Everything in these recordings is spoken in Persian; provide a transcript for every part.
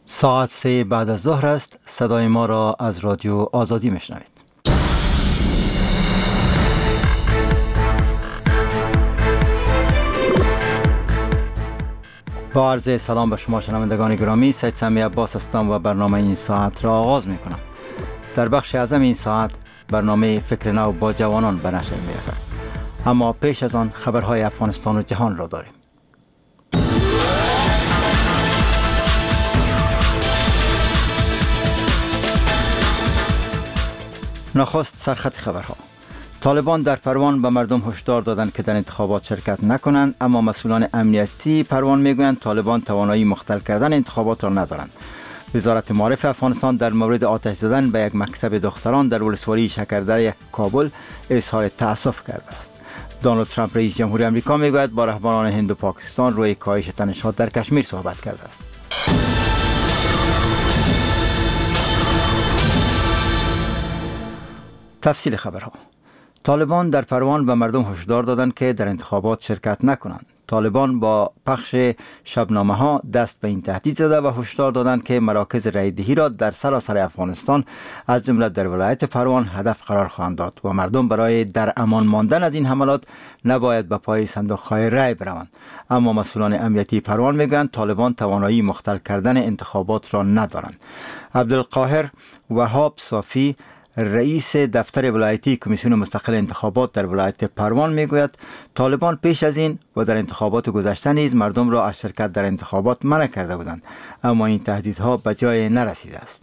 ساعت 3 بعد از ظهر است. صدای ما را از رادیو آزادی میشنوید. با عرض سلام به شما شنوندگان گرامی، سید سمی عباس هستم و برنامه این ساعت را آغاز می کنم. در بخش اعظم این ساعت برنامه فکر نو با جوانان به نشر می رسد. اما پیش از آن خبرهای افغانستان و جهان را داریم. نخست سرخط خبرها. طالبان در پروان به مردم هشدار دادند که در انتخابات شرکت نکنند، اما مسئولان امنیتی پروان میگویند طالبان توانایی مختل کردن انتخابات را ندارند. وزارت معارف افغانستان در مورد آتش زدن به یک مکتب دختران در ولسوالی شکردره کابل اظهار تأسف کرده است. دونالد ترامپ رئیس جمهوری آمریکا میگوید با رهبران هند و پاکستان روی کاهش تنش‌ها در کشمیر صحبت کرده است. تفصیل خبرها. طالبان در پروان به مردم هشدار دادند که در انتخابات شرکت نکنند. طالبان با پخش شبنامه ها دست به این تهدید زده و هشدار دادند که مراکز رای دهی را در سراسر افغانستان از جمله در ولایت پروان هدف قرار خواهند داد و مردم برای در امان ماندن از این حملات نباید به پای صندوق‌های رای بروند. اما مسئولان امنیتی پروان میگویند طالبان توانایی مختل کردن انتخابات را ندارند. عبدالقاهر وهاب صافی رئیس دفتر ولایتی کمیسیون مستقل انتخابات در ولایت پروان میگوید طالبان پیش از این و در انتخابات گذشته نیز مردم را از شرکت در انتخابات منع کرده بودند، اما این تهدیدها به جای نرسیده است.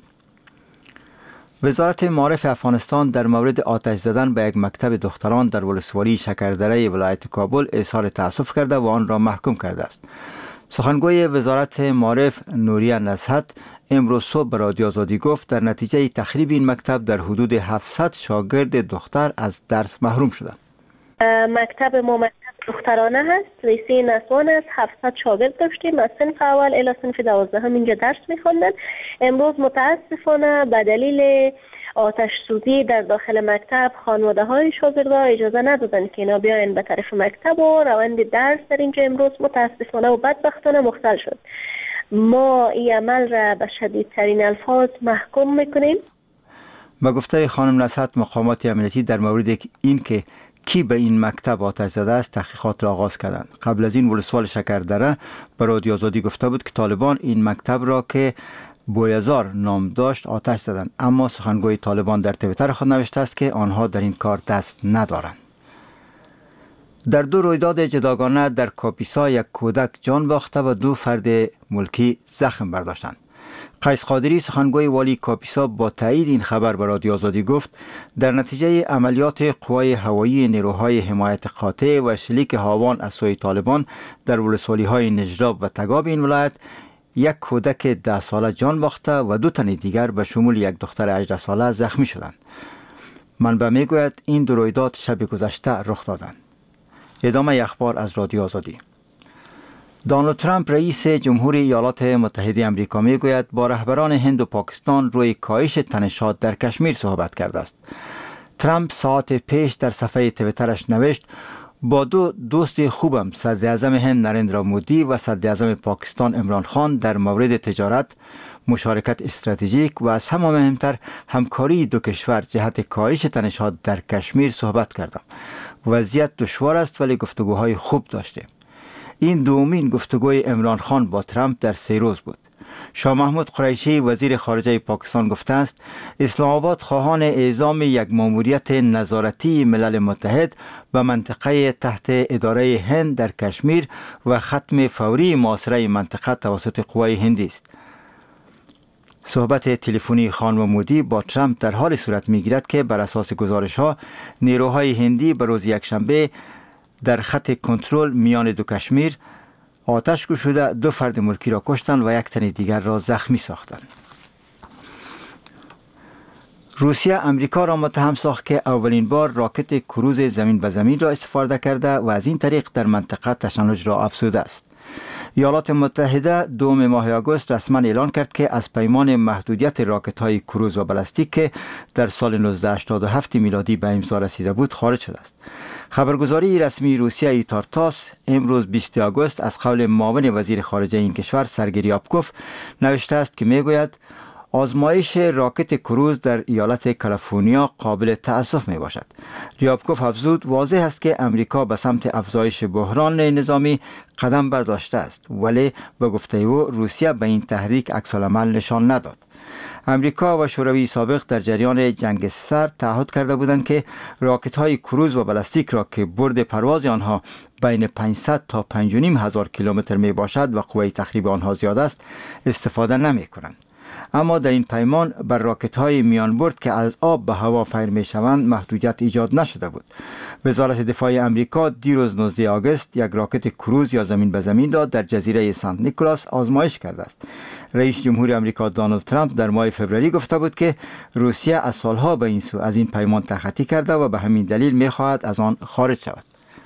وزارت معارف افغانستان در مورد آتش زدن به یک مکتب دختران در ولسوالی شکردره ولایت کابل اظهار تأسف کرده و آن را محکوم کرده است. سخنگوی وزارت معارف نوریه نصحت امروز صبح به رادیو آزادی گفت در نتیجه تخریب این مکتب در حدود 700 شاگرد دختر از درس محروم شدند. مکتب ما مکتب دخترانه هست، لیسه نسوان است. 700 شاگرد داشتیم از صنف اول الی صنف 12 اینجا درس می‌خواندن. امروز متاسفانه به دلیل آتش سوزی در داخل مکتب خانواده های شاگردها اجازه ندادن که اینا بیاین به طرف مکتب و روند درس در اینجا امروز متاسفانه و بدبختانه مختل شد. ما این عمل را به شدیدترین الفاظ محکوم میکنیم. با گفته خانم نصحت مقامات امنیتی در مورد این که کی به این مکتب آتش زده است تحقیقات را آغاز کردند. قبل از این ولسوال شکردره به رادیو آزادی گفته بود که طالبان این مکتب را که بویزار نام داشت آتش زدند، اما سخنگوی طالبان در توییتر خود نوشته است که آنها در این کار دست ندارند. در دو رویداد جداگانه در کاپیسا یک کودک جان باخته و 2 فرد ملکی زخم برداشتند. قیس قادری سخنگوی والی کاپیسا با تایید این خبر به رادیو آزادی گفت در نتیجه عملیات قوای هوایی نیروهای حمایت قاطع و شلیک هاوان از سوی طالبان در ولسوالی‌های نجراب و تگاب این ولایت یک کودک 10 ساله جان باخته و 2 تن دیگر به شمول یک دختر 18 ساله زخمی شدند. منبع میگوید این دو رویداد شب گذشته رخ دادند. ادامه اخبار از رادیو آزادی. دونالد ترامپ رئیس جمهوری ایالات متحده آمریکا میگوید با رهبران هند و پاکستان روی کاهش تنش‌ها در کشمیر صحبت کرده است. ترامپ ساعت پیش در صفحه توییترش نوشت با 2 دوست خوبم صدر اعظم هند نریندرا مودی و صدر اعظم پاکستان عمران خان در مورد تجارت، مشارکت استراتژیک و از همه مهمتر همکاری دو کشور جهت کاهش تنش‌ها در کشمیر صحبت کردم. وضعیت دشوار است ولی گفتگوهای خوب داشتیم. این دومین گفتگوی عمران خان با ترامپ در 3 روز بود. شاه محمود قریشی وزیر خارجه پاکستان گفته است اسلام آباد خواهان اعزام یک ماموریت نظارتی ملل متحد به منطقه تحت اداره هند در کشمیر و ختم فوری محاصره منطقه توسط قوای هندی است. صحبت تلفنی خانم مودی با ترامپ در حال صورت میگیرد که بر اساس گزارش‌ها نیروهای هندی به روز یکشنبه در خط کنترل میان دو کشمیر آتش گشوده 2 فرد ملکی را کشتند و 1 تن دیگر را زخمی ساختند. روسیه امریکا را متهم ساخت که اولین بار راکت کروز زمین به زمین را استفاده کرده و از این طریق در منطقه تشنج را افزوده است. ایالات متحده دوم ماه آگوست رسما اعلان کرد که از پیمان محدودیت راکت های کروز و بالستیک که در سال 1987 میلادی به امضا رسیده بود خارج شده است. خبرگزاری رسمی روسیه ایتارتاس امروز 20 آگوست از قول معاون وزیر خارجه این کشور سرگئی ریابکوف نوشته است که میگوید آزمایش راکت کروز در ایالت کالیفرنیا قابل تأسف می باشد. ریابکوف افزود واضح است که امریکا به سمت افزایش بحران نظامی قدم برداشته است، ولی به گفته او روسیه به این تحریک عکس‌العمل نشان نداد. امریکا و شوروی سابق در جریان جنگ سرد تعهد کرده بودند که راکت های کروز و بالستیک را که برد پرواز آنها بین 500 تا 5,500 کیلومتر می باشد و قوه تخریب آنها زیاد است استفاده نمی کنند. اما در این پیمان بر راکت های میان برد که از آب به هوا فیر می شوند محدودیت ایجاد نشده بود. وزارت دفاع امریکا دیروز 19 آگوست یک راکت کروز یا زمین به زمین را در جزیره سنت نیکولاس آزمایش کرده است. رئیس جمهور امریکا دونالد ترامپ در ماه فوریه گفته بود که روسیه از سالها به این سو از این پیمان تخطی کرده و به همین دلیل می خواهد از آن خارج شود.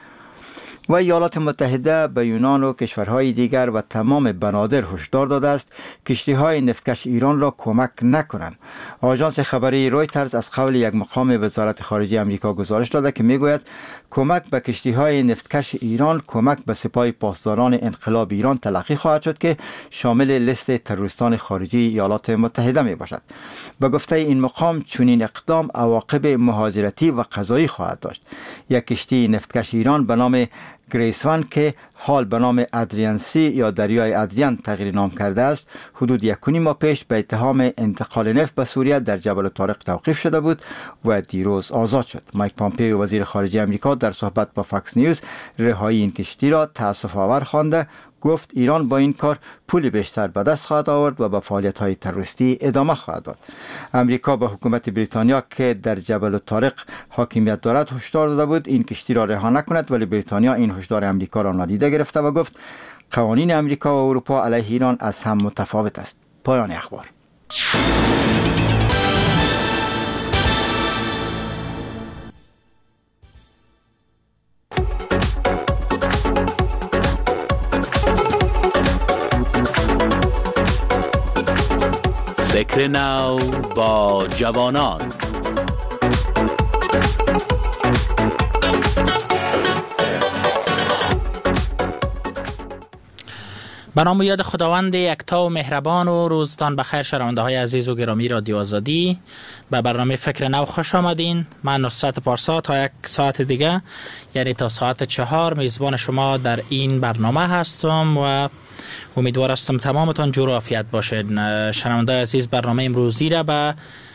و ایالات متحده به یونان و کشورهای دیگر و تمام بنادر هشدار داده است کشتی‌های نفتکش ایران را کمک نکنند. آژانس خبری رویترز از قول یک مقام وزارت خارجه آمریکا گزارش داده که میگوید کمک به کشتی‌های نفتکش ایران کمک به سپاه پاسداران انقلاب ایران تلقی خواهد شد که شامل لیست تروریستان خارجی ایالات متحده می باشد. به گفته این مقام چنین اقدام عواقب مهاجرتی و قضایی خواهد داشت. یک کشتی نفتکش ایران به نام گریسوان که حال به نام ادریان سی یا دریای ادریان تغییر نام کرده است حدود 1.5 ماه پیش به اتهام انتقال نفت به سوریه در جبل طارق توقیف شده بود و دیروز آزاد شد. مایک پامپئو وزیر خارجه آمریکا در صحبت با فاکس نیوز رهایی این کشتی را تأسف آور خوانده، گفت ایران با این کار پول بیشتر به دست خواهد آورد و به فعالیت‌های تروریستی ادامه خواهد داد. امریکا به حکومت بریتانیا که در جبل طارق حاکمیت دارد هشدار داده بود این کشتی را رها نکند، ولی بریتانیا این هشدار امریکا را نادیده گرفته و گفت قوانین امریکا و اروپا علیه ایران از هم متفاوت است. پایان اخبار. فکر نو با جوانان. به نام و یاد خداوند یکتا و مهربان و روزتان بخیر شنونده های عزیز و گرامی رادیو آزادی. به برنامه فکر نو خوش آمدین. من نصرت پارسا تا یک ساعت دیگه یعنی تا ساعت 4 میزبان شما در این برنامه هستم و امیدوار هستم تمامتان جور و عافیت باشین. شنونده عزیز برنامه امروزی را به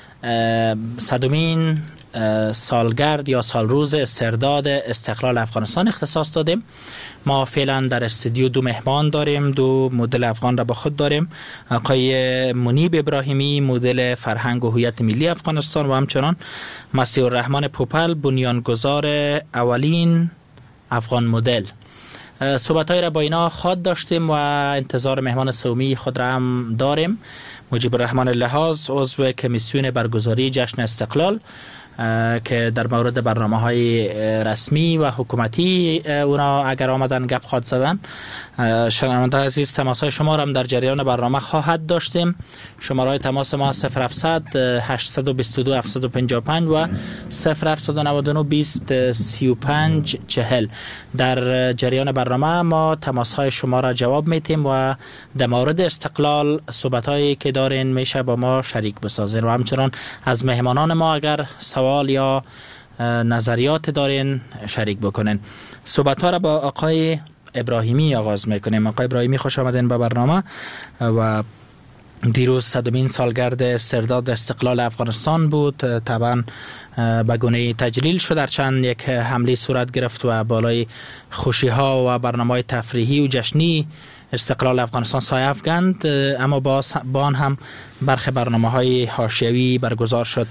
100مین سالگرد یا سالروز استرداد استقلال افغانستان اختصاص دادیم. ما فعلا در استودیو 2 مهمان داریم، 2 مدل افغان را با خود داریم، آقای منیب ابراهیمی مدل فرهنگ و هویت ملی افغانستان و همچنان مسیح الرحمن پوپل بنیانگذار اولین افغان مدل. صحبت‌های را با اینا خود داشتیم و انتظار مهمان سومی خود را هم داریم. مجیب الرحمن لحاظ عضو کمیسیون برگزاری جشن استقلال که در مورد برنامه‌های رسمی و حکومتی اونا اگر آمدن گپ خواهد زدن. شنونده عزیز تماس‌های شما را هم در جریان برنامه خواهد داشتیم. شماره‌های تماس ما 0700 822 755 و 0799 20 35 40. در جریان برنامه ما تماس‌های شما را جواب میتیم و در مورد استقلال صحبت‌هایی که دارین میشه با ما شریک بسازین و همچنان از مهمانان ما اگر سوال یا نظریات دارین شریک بکنین. صحبت‌ها را با آقای ابراهیمی آغاز میکنیم. آقای ابراهیمی خوش آمدین به برنامه. و دیروز 100مین سالگرد استرداد استقلال افغانستان بود. طبعا به گونه تجلیل شد، در چند یک حمله صورت گرفت و بالای خوشی ها و برنامه‌های تفریحی و جشنی استقلال افغانستان سایه افکند، اما با آن هم برخی برنامه‌های حاشیه‌ای برگزار شد.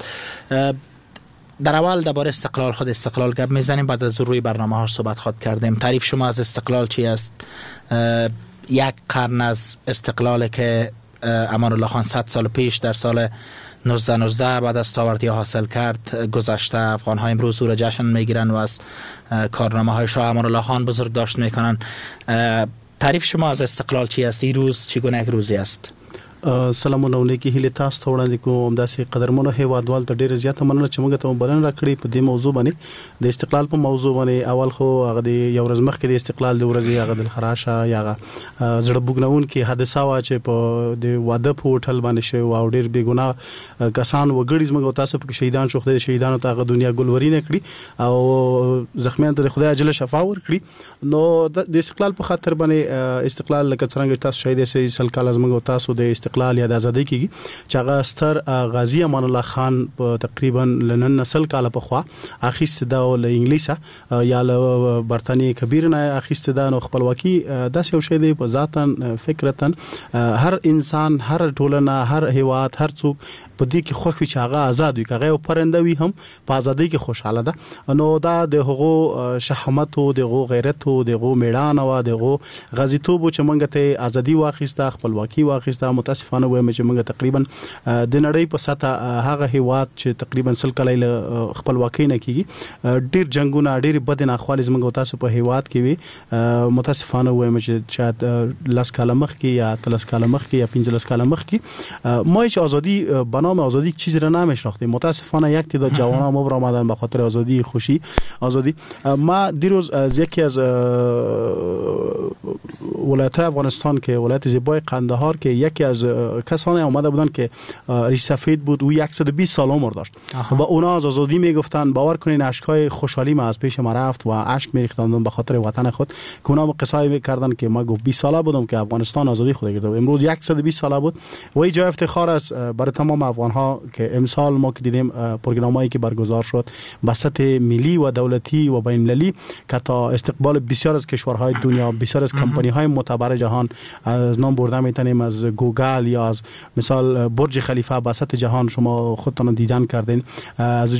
در اول درباره استقلال خود استقلال گپ میزنیم، بعد از روی برنامه ها صحبت خود کردیم. تعریف شما از استقلال چی است؟ 1 قرن از استقلال که امان الله خان 100 سال پیش در سال 1919 بعد از تاوردی حاصل کرد گذشته. افغان ها امروز او را جشن میگیرن و از کارنامه های شاه امان الله خان بزرگ داشت میکنن. تعریف شما از استقلال چی است؟ این روز چگونه یک روزی است؟ سلامونه علیکم. هیله تاسو ته وړاندې کوم. داسې قدرمنو هیوادوال ته ډیره زیاته مننه چې موږ ته بلنه راکړې په دې موضوع باندې د استقلال په موضوع باندې. اول خو هغه د یو ورځ مخکې د استقلال د ورځې هغه د خراشه یا زړه بوګنون کې حادثه وا چې په د واده په هوټل باندې شو او ډیر بې ګناه کسان وګړي زموږ تاسو په شهیدان شو. خدای شهیدانو ته هغه دنیا ګلوري نه کړی او زخمیان ته خدای اجل شفا ورکړي. نو د استقلال په خاطر باندې استقلال لکه څنګه تاسو شهید سي سل کال زموږ تاسو د استقلال یا د ازادۍ کېږي چې هغه ستر غازی امان الله خان په تقریبا لنن نسل کال په خوا اخیست دا له انګلیسه یا له برتانیې کبیر نه اخیست دا نو خپلواکي داسې یو شی دی په ذاتن فکرتن هر انسان هر ټولنه هر هیواد هر څوک په دې کې خوښ وي چې هغه آزاد وي، هغه یو پرنده وي هم په ازادۍ کې خوشاله ده. نو دا د هغو شهامت او د هغو غیرت او د هغو میړانه او د هغو غازیتوب چې موږ ته ازادي واخیسته خپلواکي واخیسته. متاسفانه وایم چې موږ تقریبا د نړۍ په سطح هغه هیواد چې تقریبا سل کال خپلواکي نه کیږي ډیر جنگونه ډیر بد نه اخوال زموږ تاسو په هیواد کې وي. متاسفانه وایم چې شاید لاس کال مخ کې یا 3 کال مخ کې یا 15 کال مخ کې ما هیچ آزادی نام آزادی چیزی را نمیشناختیم. متاسفانه یک تعداد جوانان ما برآمدن به خاطر آزادی خوشی آزادی. ما دیروز از یکی از ولایت افغانستان که ولایت زیبای قندهار که یکی از کسانی اومده بودن که ریش سفید بود و 120 سال عمر داشت و اونا از آزادی میگفتن. باور کنین اشکای خوشحالی ما از پیش ما رفت و اشک میریختند به خاطر وطن خود که اونا قصه میکردن که ما گفت 20 ساله بودم که افغانستان آزادی خود گرفت. امروز 120 ساله بود و این جای افتخار است برای تمام افغان‌ها که امسال ما که دیدیم پروگرامایی که برگزار شد به سطح ملی و دولتی و بین‌المللی که تا استقبال بسیار از کشورهای دنیا بسیار از کمپانی‌های معتبر جهان از نام برده میتونیم از گوگل یا از مثال برج خلیفه به سطح جهان شما خودتون دیدن کردین. از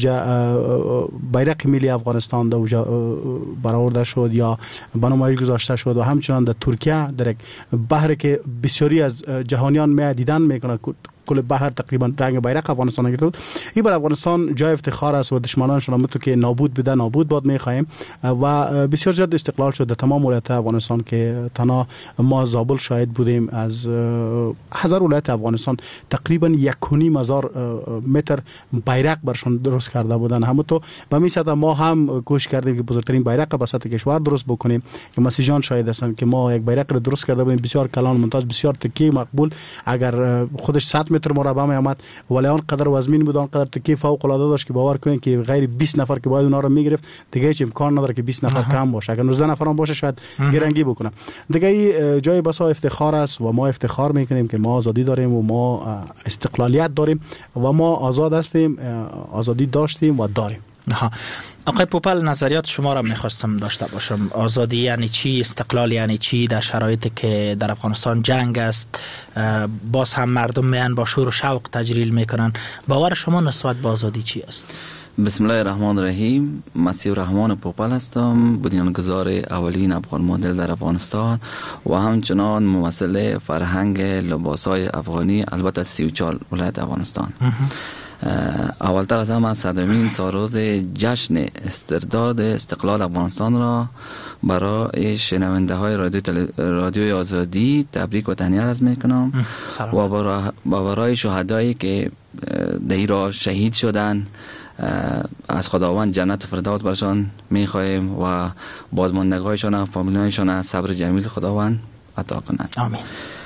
بیرق ملی افغانستان برآورده شد یا به نمایش گذاشته شد و همچنان در ترکیه در یک بحر که بسیاری از جهانیان می دیدن میکنه کل بحر تقریبا رنگ بیرق افغانستان گرفت. این بر افغانستان جای افتخار است و دشمنانش را تو که نابود بده نابود باد میخوایم و بسیار زیاد استقلال شد در تمام ولایت افغانستان که تنها ما زابل شاهد بودیم. از هزار ولایت افغانستان تقریبا 1.5 متر بیرق برشون درست کرده بودن. همونطور به می سطح ما هم کوشش کردیم که بزرگترین بیرق به سطح کشور درست بکنیم که مسیحیان شاهد هستن که ما یک بیرق را درست کرده بودیم بسیار کلان ممتاز بسیار تکی مقبول. اگر خودش 100 متر مربع می آمد ولی آن قدر وزمین بود آن قدر تکی فوق العاده داشت که باور کنین که غیر 20 نفر که باید اونا رو میگرفت دیگه هیچ امکان نداره که 20 نفر کم باشه. اگر 19 نفر هم باشه شاید گرنگی بکنه. دیگه جای بسا افتخار است و ما افتخار میکنیم که ما آزادی داریم و ما استقلالیت داریم و ما آزاد هستیم آزادی داشتیم و داریم. آقای پوپل نظریات شما را میخواستم داشته باشم. آزادی یعنی چی؟ استقلال یعنی چی؟ در شرایطی که در افغانستان جنگ است باز هم مردم میان با شور و شوق تجلیل میکنن. باور شما نسبت به آزادی چی است؟ بسم الله الرحمن الرحیم. مسیح الرحمن پوپل هستم، بنیانگذار اولین افغان مدل در افغانستان و همچنان ممثل فرهنگ لباسای افغانی البته 34 ولایت افغانستان. اولتر از همه 100مین سالروز جشن استرداد استقلال افغانستان را برای شنونده های رادیوی آزادی تبریک و تهنیت عرض میکنم و برای شهدایی که در ایران شهید شدن از خداوند جنت فردوس برشان میخواهیم و بازماندگانشان و فامیلایشان صبر جمیل خداوند عطا کنند. آمین.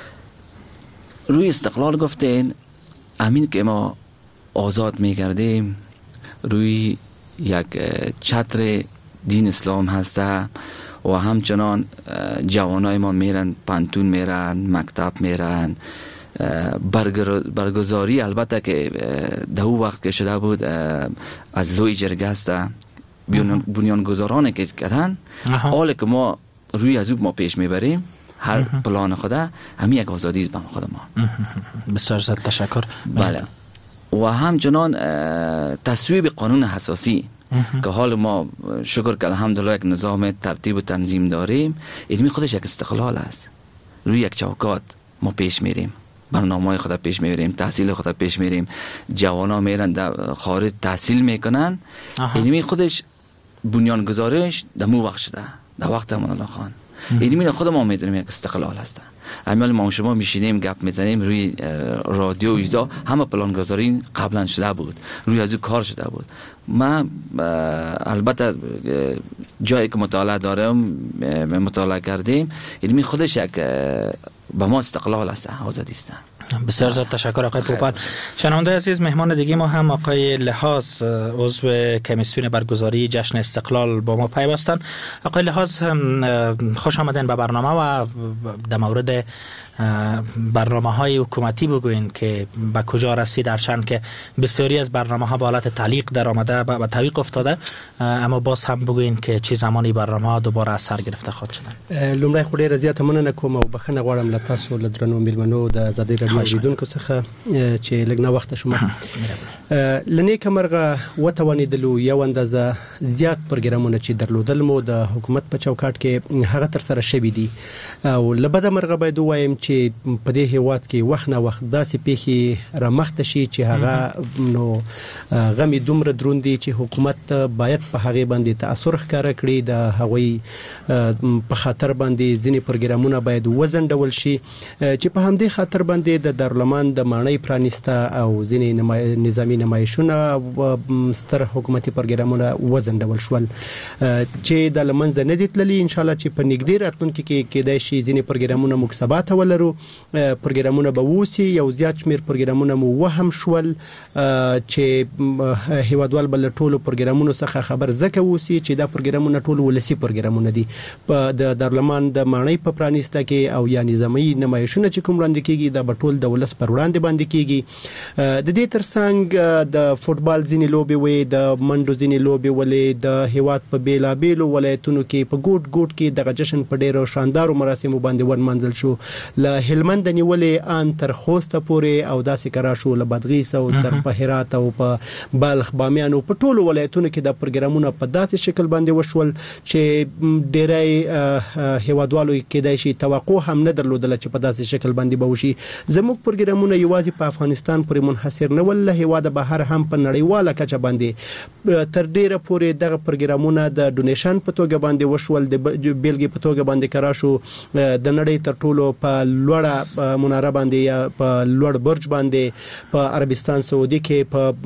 روی استقلال گفتین امین که ما آزاد می‌گردیم روی یک چتر دین اسلام هسته و همچنان جوانای ما میرن پانتون میرن مکتب میرن برگزاری البته که در او وقت که شده بود از لوی جرگه هسته بنیانگذاران که کردن حالی که ما روی از او ما پیش میبریم هر پلان خدا همین یک آزادی است به خود ما. بسیار زیاد تشکر. بله و همچنان تصویب قانون اساسی که حال ما شکر که الحمدلله یک نظام ترتیب و تنظیم داریم این خودش یک استقلال است. روی یک چوکات ما پیش میریم برنامه خود پیش میبریم تحصیل خود پیش میریم جوانا میرن در خارج تحصیل میکنن این خودش بنیانگذارش در مو وقت شده در وقت امان الله خان این خود ما میدونیم یک استقلال هست. امیال ما شما میشینیم گپ میزنیم روی رادیو ایزا همه پلانگذاری قبلا شده بود، روی از کار شده بود. ما البته جایی که مطالعه دارم مطالعه کردیم، علمی خودش یک به ما استقلال است، آزادی است. بسیار زیاد تشکر آقای پوپل. شنونده عزیز، مهمان دیگه ما هم آقای لحاظ عضو کمیسیون برگزاری جشن استقلال با ما پیوستن. آقای لحاظ خوش آمدین به برنامه و در مورد برنامه های حکومتی بگوین که به کجا رسید، درچند که بسیاری از برنامه ها به حالت تعلیق در آمده و تعویق افتاده، اما باز هم بگوین که چه زمانی برنامه ها دوباره اثر گرفته خواهد شدن. لومړی خو ډیره زیاته مننه کوم او بخښنه غواړم له تاسو له درنو میلمنو د آزادۍ راډیو اوریدونکو څخه چې لږ ناوخته شوم. لنې کمرغه وتوانېدلو یو اندازه زیات پروګرامونه چې درلودل مو د حکومت په چوکاټ کې هغه تر سره شوي دي او له بده مرغه باید ووایم چې په دې هیواد کې وخت نه وخت داسې پیښې رامخته شي چې هغه نو غمی دومره دروند دي چې حکومت باید په هغه باندې تاثیر ښکاره کړي، د هغوی په خاطر باندې ځینې پروګرامونه باید وزندول شي چې په همدې خاطر باندې د دارالمان د ماڼۍ پرانیسته او ځینې نظامی نمایشونه ستر حکومتي پروګرامونه وزندول شول چې د لمنځه نه دي تللي. ان شاء الله چې په نږدې راتلونکي کې کېدای شي ځینې پروګرامونه موږ سبا ته ولرو، پروګرامونه به ووسي. یو زیات شمیر پروګرامونه مو وهم شول چې هیوادوال بل ټولو پروګرامونو څخه خبر زکه ووسي چې دا پروګرامونه ټول ولسی پروګرامونه دي. په د دارالمان د ماڼۍ په پرانیسته کې او یا نظامی نمایشونه چې کوم وړاندې کیږي دا به ټول د ولس پر وړاندې باندې کیږي. د دې ترڅنګ د فوتبال ځینې لوبې وي، د منډو ځینې لوبې ولې د هیواد په بیلابیلو ولایتونو کې په ګوټ ګوټ کې دغه جشن په ډیرو شاندارو مراسمو باندې ورمنځل شو، له هلمند نیولې ان تر خوست پورې او داسې کرا شو له بادغیس او تر په هرات او په بلخ بامیان او په ټولو ولایتونو کې د پروګرامونو په داسې شکل باندې وشول چې ډیرای هیوادوالو کېدای شي توقع هم نه درلودل چې په داسې شکل باندې به وشي. زموږ پروګرامونه یوازې په افغانستان پورې منحصر نه ول، له هیواد بهر هم په نړیواله کچه باندې تر ډیره پورې دغه پروګرامونه د ډونیشن په توګه باندې وشول، د بیلګې په توګه باندې کرا شو د نړۍ تر ټولو په لوړه مناره باندې یا په لوړ برج باندې په عربستان سعودي کې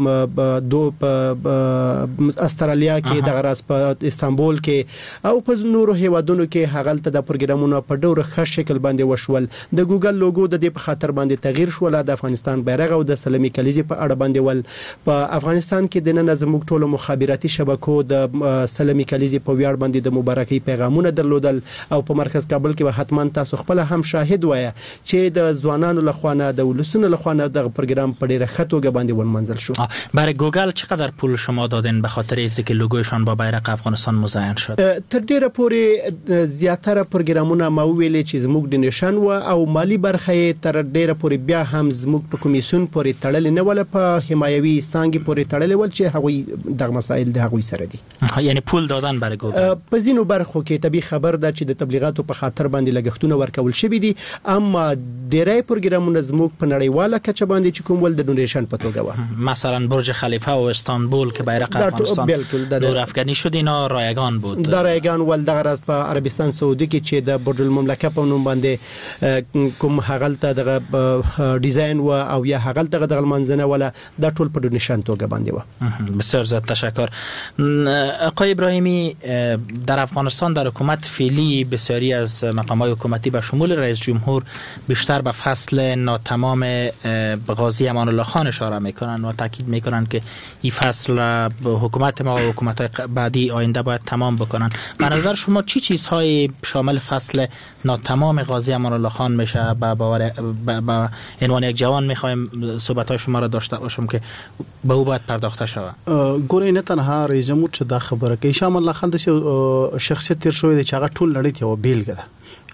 په استرالیا کې د غراس په استانبول کې او په نورو هیوادونو کې هغلته د پروګرامونو په ډوره ښه شکل باندې وشول. د ګوګل لوګو د دې په خاطر باندې تغییر شول، د افغانستان بیرغ او د سلمي کلیزې په اړه باندې ول. په افغانستان کې د نن زموږ ټولو مخابراتي شبکو د سلمي کلیزې په ویاړ باندې د مبارکۍ پیغامونه درلودل او په مرکز کابل کې به حتما تاسو خپل هم شاهد وای چې د ځوانانو لخوانه د ولسونو لخوانه د پروګرام په ډیره ښه توګه باندې ورمنځل شو. برای گوگل چقدر پول شما دادین به خاطر اینکه لوگویشان با بیرق افغانستان مزین شد؟ تر ډیره پورې زیاتره پروګرامونه ما ویلې چې زموږ د نشان و او مالی برخه تر ډیره پورې بیا هم زموږ په کمیسیون پورې تړل نه ول، په حمایوي سانګي پورې تړل ول چې هغوی د مسایل د هغوی سره دي. یعنی پول دادن برای گوگل په ځینو برخو کې طبي خبر ده چې د تبلیغاتو په خاطر باندې لګښتونه ورکول شوی دي، اما ډیری پروګرامونه زموږ په نړیواله کچه باندې چې کوم ول د ډونیشن په توګه و. مثلا برج خلیفه و استانبول که بیرق افغانستان دور افغانی شد اینا رایگان بود. در رایگان ول دغه راز په عربستان سعودي کې چې د برج المملکه په نوم باندې کوم هغلته دغه ډیزاین و او یا هغلته دغه منځنه ولا د ټول په ډونیشن توګه باندې و. بسیار زیاد تشکر. آقای ابراهیمی، در افغانستان در حکومت فعلی بسیاری از مقامات حکومتی به شمول رئیس جمهور بیشتر به فصل ناتمام غازی امان الله خان اشاره میکنن و تاکید میکنن که این فصل حکومت ما و حکومت بعدی آینده باید تمام بکنن. به نظر شما چی چیزهای شامل فصل ناتمام غازی امان الله خان میشه؟ با عنوان یک جوان میخوایم صحبت‌های شما را داشته باشم که به او باید پرداخته شود. ګورئ نه تنها رئیس جمهور چې دا خبره کوي، شاه امان الله خان د شخصیت تیر شوی دی چې هغه ټول نړۍ ته یو بیلګه ده.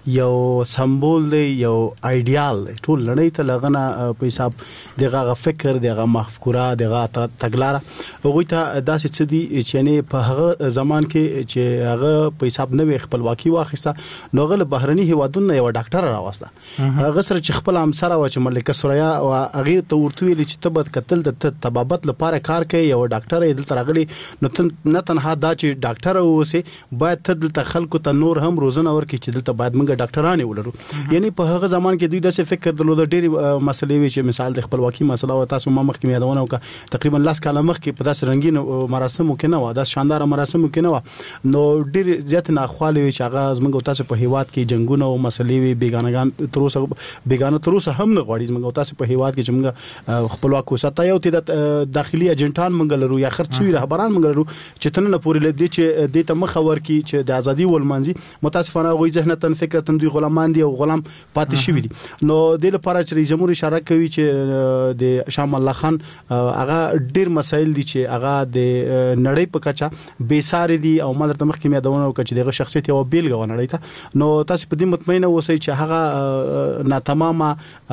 یو سمبول دی یو ایډیال دی ټول لړۍ ته لغنه په حساب دغه فکر دغه مفکوره دغه تګلاره هغه ته داسې څه دي چې نه په هغه زمان کې چې هغه په حساب نه خپلواکي واخیسته نو غل بهرني هیوادونو یو ډاکټر راوسته هغه سره چې خپل همسره و چې ملکه سوریا او هغه ته ورته ویل چې تبد قتل د تبابت لپاره کار کوي یو ډاکټر یې دلته راغلی نو نه تنها دا چې ډاکټر اوسه باید ته دلته خلکو ته نور هم روزنه ورکړي چې دلته باید موږ ډاکټرانه ولرو یعنی په هغه زمان کې دوی داسې فکر درلود ډېری مسلې وی چې مثال د خپلواکي مسله او تاسو ما مخکې یادونه وکړه تقریبا لاس کاله مخکې په داسې رنگین مراسمو کې نه و داسې شاندار مراسمو کې نه و نو ډېر زیات ناخواله وی چې هغه زموږ تاسو په هیواد کې جنگونه او مسلې وی بیگانه تر اوسه هم نه غواړي زموږ تاسو په هیواد کې چې موږ خپلواک وساتای او د داخلي ایجنټان موږ لرو یا خرچوي رهبران موږ لرو چې تنه پورې لدی چې د ته مخ ورکی چې د ازادي ولمنځي متاسفانه غوي ذهنتن فکرتن دوی غلامان دي او غلام پاتې شوی دي نو د لپاره چې رئیس جمهور اشاره کوي چې د شام الله خان هغه ډیر مسایل دي چې هغه د نړۍ په کچه بې ساري دي او مدرته مخکې یادونه وکړي چې دغه شخصیت یو بیلګه ونړی ته نو تاسو په دې مطمئنه اوسئ چې هغه ناتمامه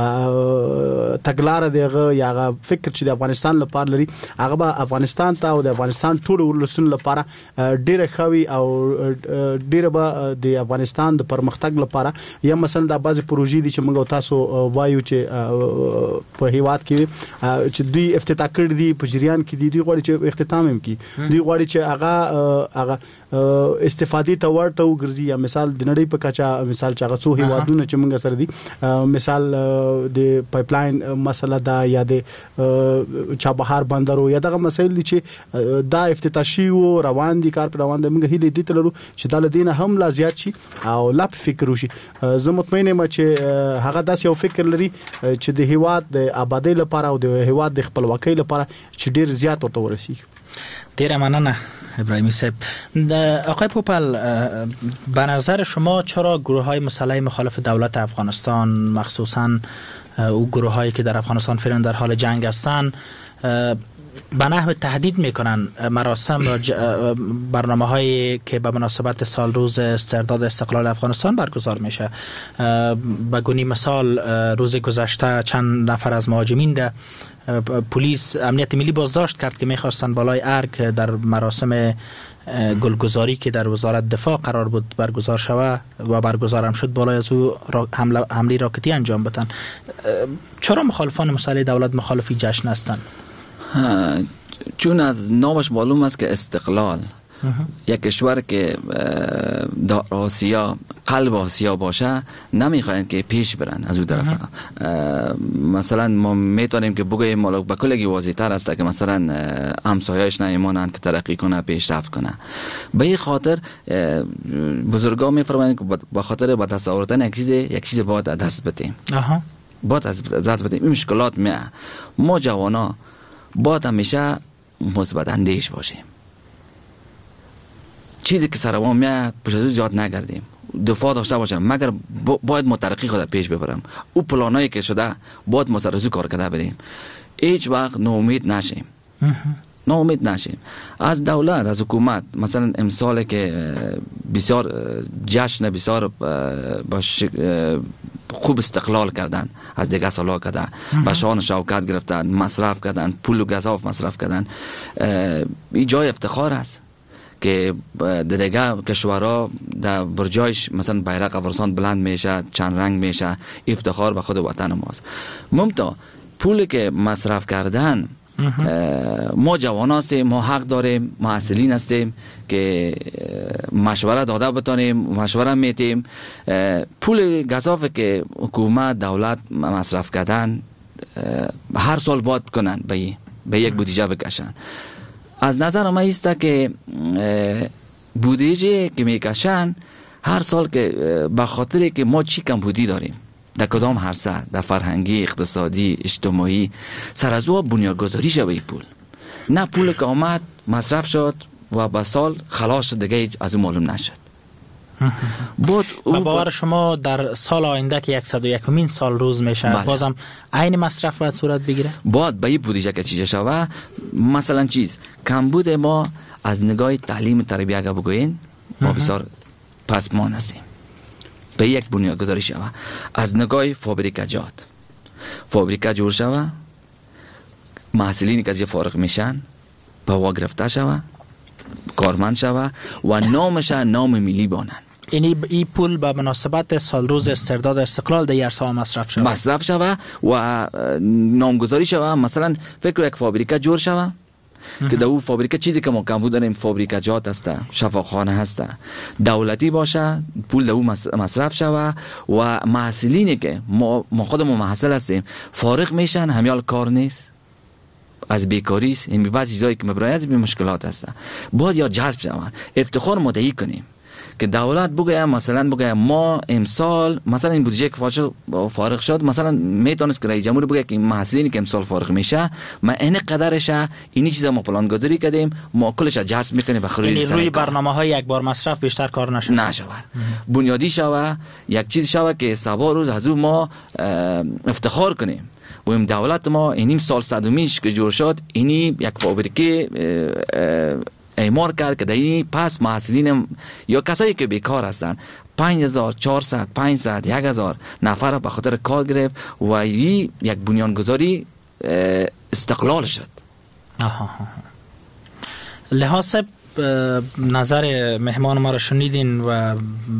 تګلار دغه یا فکر چې د افغانستان لپاره لري هغه به افغانستان ته او د افغانستان ټول ولسونو لپاره ډیره خوي او ډیره به د افغانستان د پرمختګ لپاره یا مثلا د بعضی پروژې دي چې موږ تاسو وایو چې په هیواد کې چې دوی افتتاح کړی دي په جریان کې دي دوی غواړي چې اختتام هم کړي دوی غواړي چې هغه استفادې ته ورته وګرځي یا مثال د نړۍ په کچا مثال چې هغه څو هیوادونه چې موږ سره دي مثال د پایپلاین مسله دا یا د چابهار بندر یا دغه مسایل دي چې دا افتتاح شي او روان دي کار پر روان دي موږ هیله دي تلرو چې د لدینه هم لا زیات شي او لا فکر وشي زه مطمئن یم چې هغه داس یو فکر لري چې د هیواد د آبادی لپاره او د هیواد د خپلواکۍ لپاره چې ډیر زیات ورته ورسیږي ډیر مننه ابراهیمی صاحب. آقای پوپل به نظر شما چرا گروه‌های مسلح مخالف دولت افغانستان مخصوصاً او گروه‌هایی که در افغانستان فعلا در حال جنگ هستند به نحو تهدید میکنن مراسم و برنامه‌هایی که به مناسبت سال روز استرداد استقلال افغانستان برگزار میشه؟ به گونه مثال روز گذشته چند نفر از مهاجمین ده پلیس امنیت ملی بازداشت کرد که میخواستن بالای ارگ در مراسم گلگزاری که در وزارت دفاع قرار بود برگزار شود و برگزار هم شد بالای از او حمله راکتی انجام بدن. چرا مخالفان مسلح دولت مخالفی جشن هستند؟ چون از نامش معلوم است که استقلال یک کشور که در آسیا قلب آسیا باشه نمیخواین که پیش برن از اون طرف. مثلا ما میتونیم که بگوییم مالک به کلگی واضح تر است که مثلا همسایه‌اش نمیمونن که ترقی کنه پیشرفت کنه. به این خاطر بزرگان میفرمایند که به خاطر به دست آوردن یک چیز باید دست بدیم. باید دست بدیم. این مشکلات میه. ما جوانا باید همیشه مثبت اندیش باشیم. چیزی که سر ما میاد پشت زیاد نگردیم، دفاع داشته باشم، مگر باید ما ترقی خود پیش ببرم. او پلانایی که شده باید ما سر کار کرده بدیم. هیچ وقت ناامید نشیم. ناامید نشیم از دولت، از حکومت. مثلا امسال که بسیار جشن بسیار خوب استقلال کردن، از دیگه سالا کردن، به شان شوکت گرفتن، مصرف کردن، پول و گزاف مصرف کردن. این جای افتخار است که دیگه کشورها در برجایش مثلا بیرق افغانستان بلند میشه، چند رنگ میشه. افتخار به خود وطن ماست. ممتا پولی که مصرف کردن ما جوان هستیم، ما حق داریم، ما اصلین هستیم که مشوره داده بتانیم، مشوره میتیم. پول گزافه که حکومت دولت مصرف کردن هر سال باید کنن به یک بودجه بکشن. از نظر ما ایست که بودجه که میکشن هر سال که به خاطر که ما چی کمبودی داریم در کدام عرصه، در فرهنگی، اقتصادی، اجتماعی، سر از او بنیادگذاری شوی پول. نه پول که آمد مصرف شد و به سال خلاص شد دیگه از اون معلوم نشد. و باور شما در سال آینده که 101مین سال روز میشه بازم عین مصرف باید صورت بگیره؟ باید به این بودجه که چیزی شوه. مثلا چیز کمبود ما از نگاه تعلیم تربیت اگه بگوین ما بسیار پسمان هستیم. به یک بنیانگذاری شود. از نگاه فابریکه جور شود، محصولینی که از فارغ میشن به وا گرفته شود، کارمند شود و نامش نام ملی بانند. یعنی این پول به مناسبت سال روز استرداد استقلال در یرسا مصرف شود و نامگذاری شود. مثلا فکر یک فابریکه جور شود که در اون فابریکه چیزی که ما کم داریم فابریکجات هست، شفاخانه هست، دولتی باشه، پول در اون مصرف شود و محصولینی که ما خودمون محصل هستیم فارغ میشن، همیال کار نیست، از بیکاری است، این بعضی چیزایی که مبرایت به مشکلات هست، باید یا جذب شوند. افتخار مدعی کنیم که دولت بگه مثلا بگه ما امسال مثلا این بودجه که فارغ شد، مثلا میتونست که رئیس جمهور بگه که محصولینی که امسال فارغ میشه ما این قدرشه، اینی چیزا ما پلان گذاری کردیم، ما کلش جذب میکنیم به خرید. یعنی روی برنامه‌های یک بار مصرف بیشتر کار نشود. بنیادی شود، یک چیز شود که سبا روز از ما افتخار کنیم. و این دولت ما این سال صدومیش که جور شد، اینی یک فابریکه اعمار کرد که در این پس محصولین یا کسایی که بیکار هستن 5400 500 1000 نفر به خاطر کار گرفت و این یک بنیانگذاری استقلال شد. لحاظ نظر مهمان ما را شنیدین و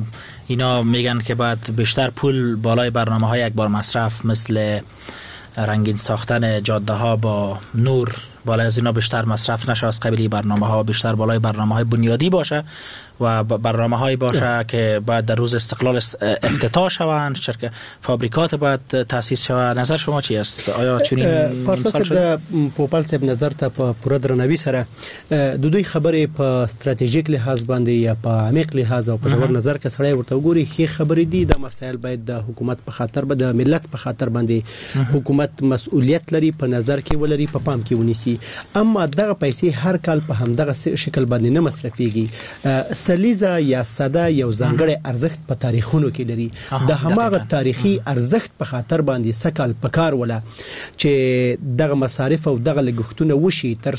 اینا میگن که باید بیشتر پول بالای برنامه های یک بار مصرف مثل رنگین ساختن جاده ها با نور بالای از اینا بیشتر مصرف نشه، از قبیلی برنامه ها بیشتر بالای برنامه های بنیادی باشه و برنامه های باشه که باید در روز استقلال افتتاح شوند، شرکت فابریکات باید تاسیس شود. نظر شما چی است؟ آیا چنین امسال شده؟ پوپل صاحب نظر ته په پوره درناوي سره د دوی خبرې په ستراتیژیک لحاظ باندې یا په عمیق لحاظ او په ژور نظر کې سړی ورته وګوري خې خبرې دي. د مسایل باید د حکومت په خاطر به د ملت په خاطر باندې حکومت مسؤلیت لري په نظر کې ولري، په پام کې ونیسي. اما دغه پیسې هر کال په همدغه شکل باندې نه مصرفيږي. سلیزه یا ساده یو ځانګړی ارزښت په تاریخونو کې لري. د هماغه تاریخي ارزښت په خاطر باندې سکل پکار ولا چې دغه مصارف او دغه لګښتونه وشي تر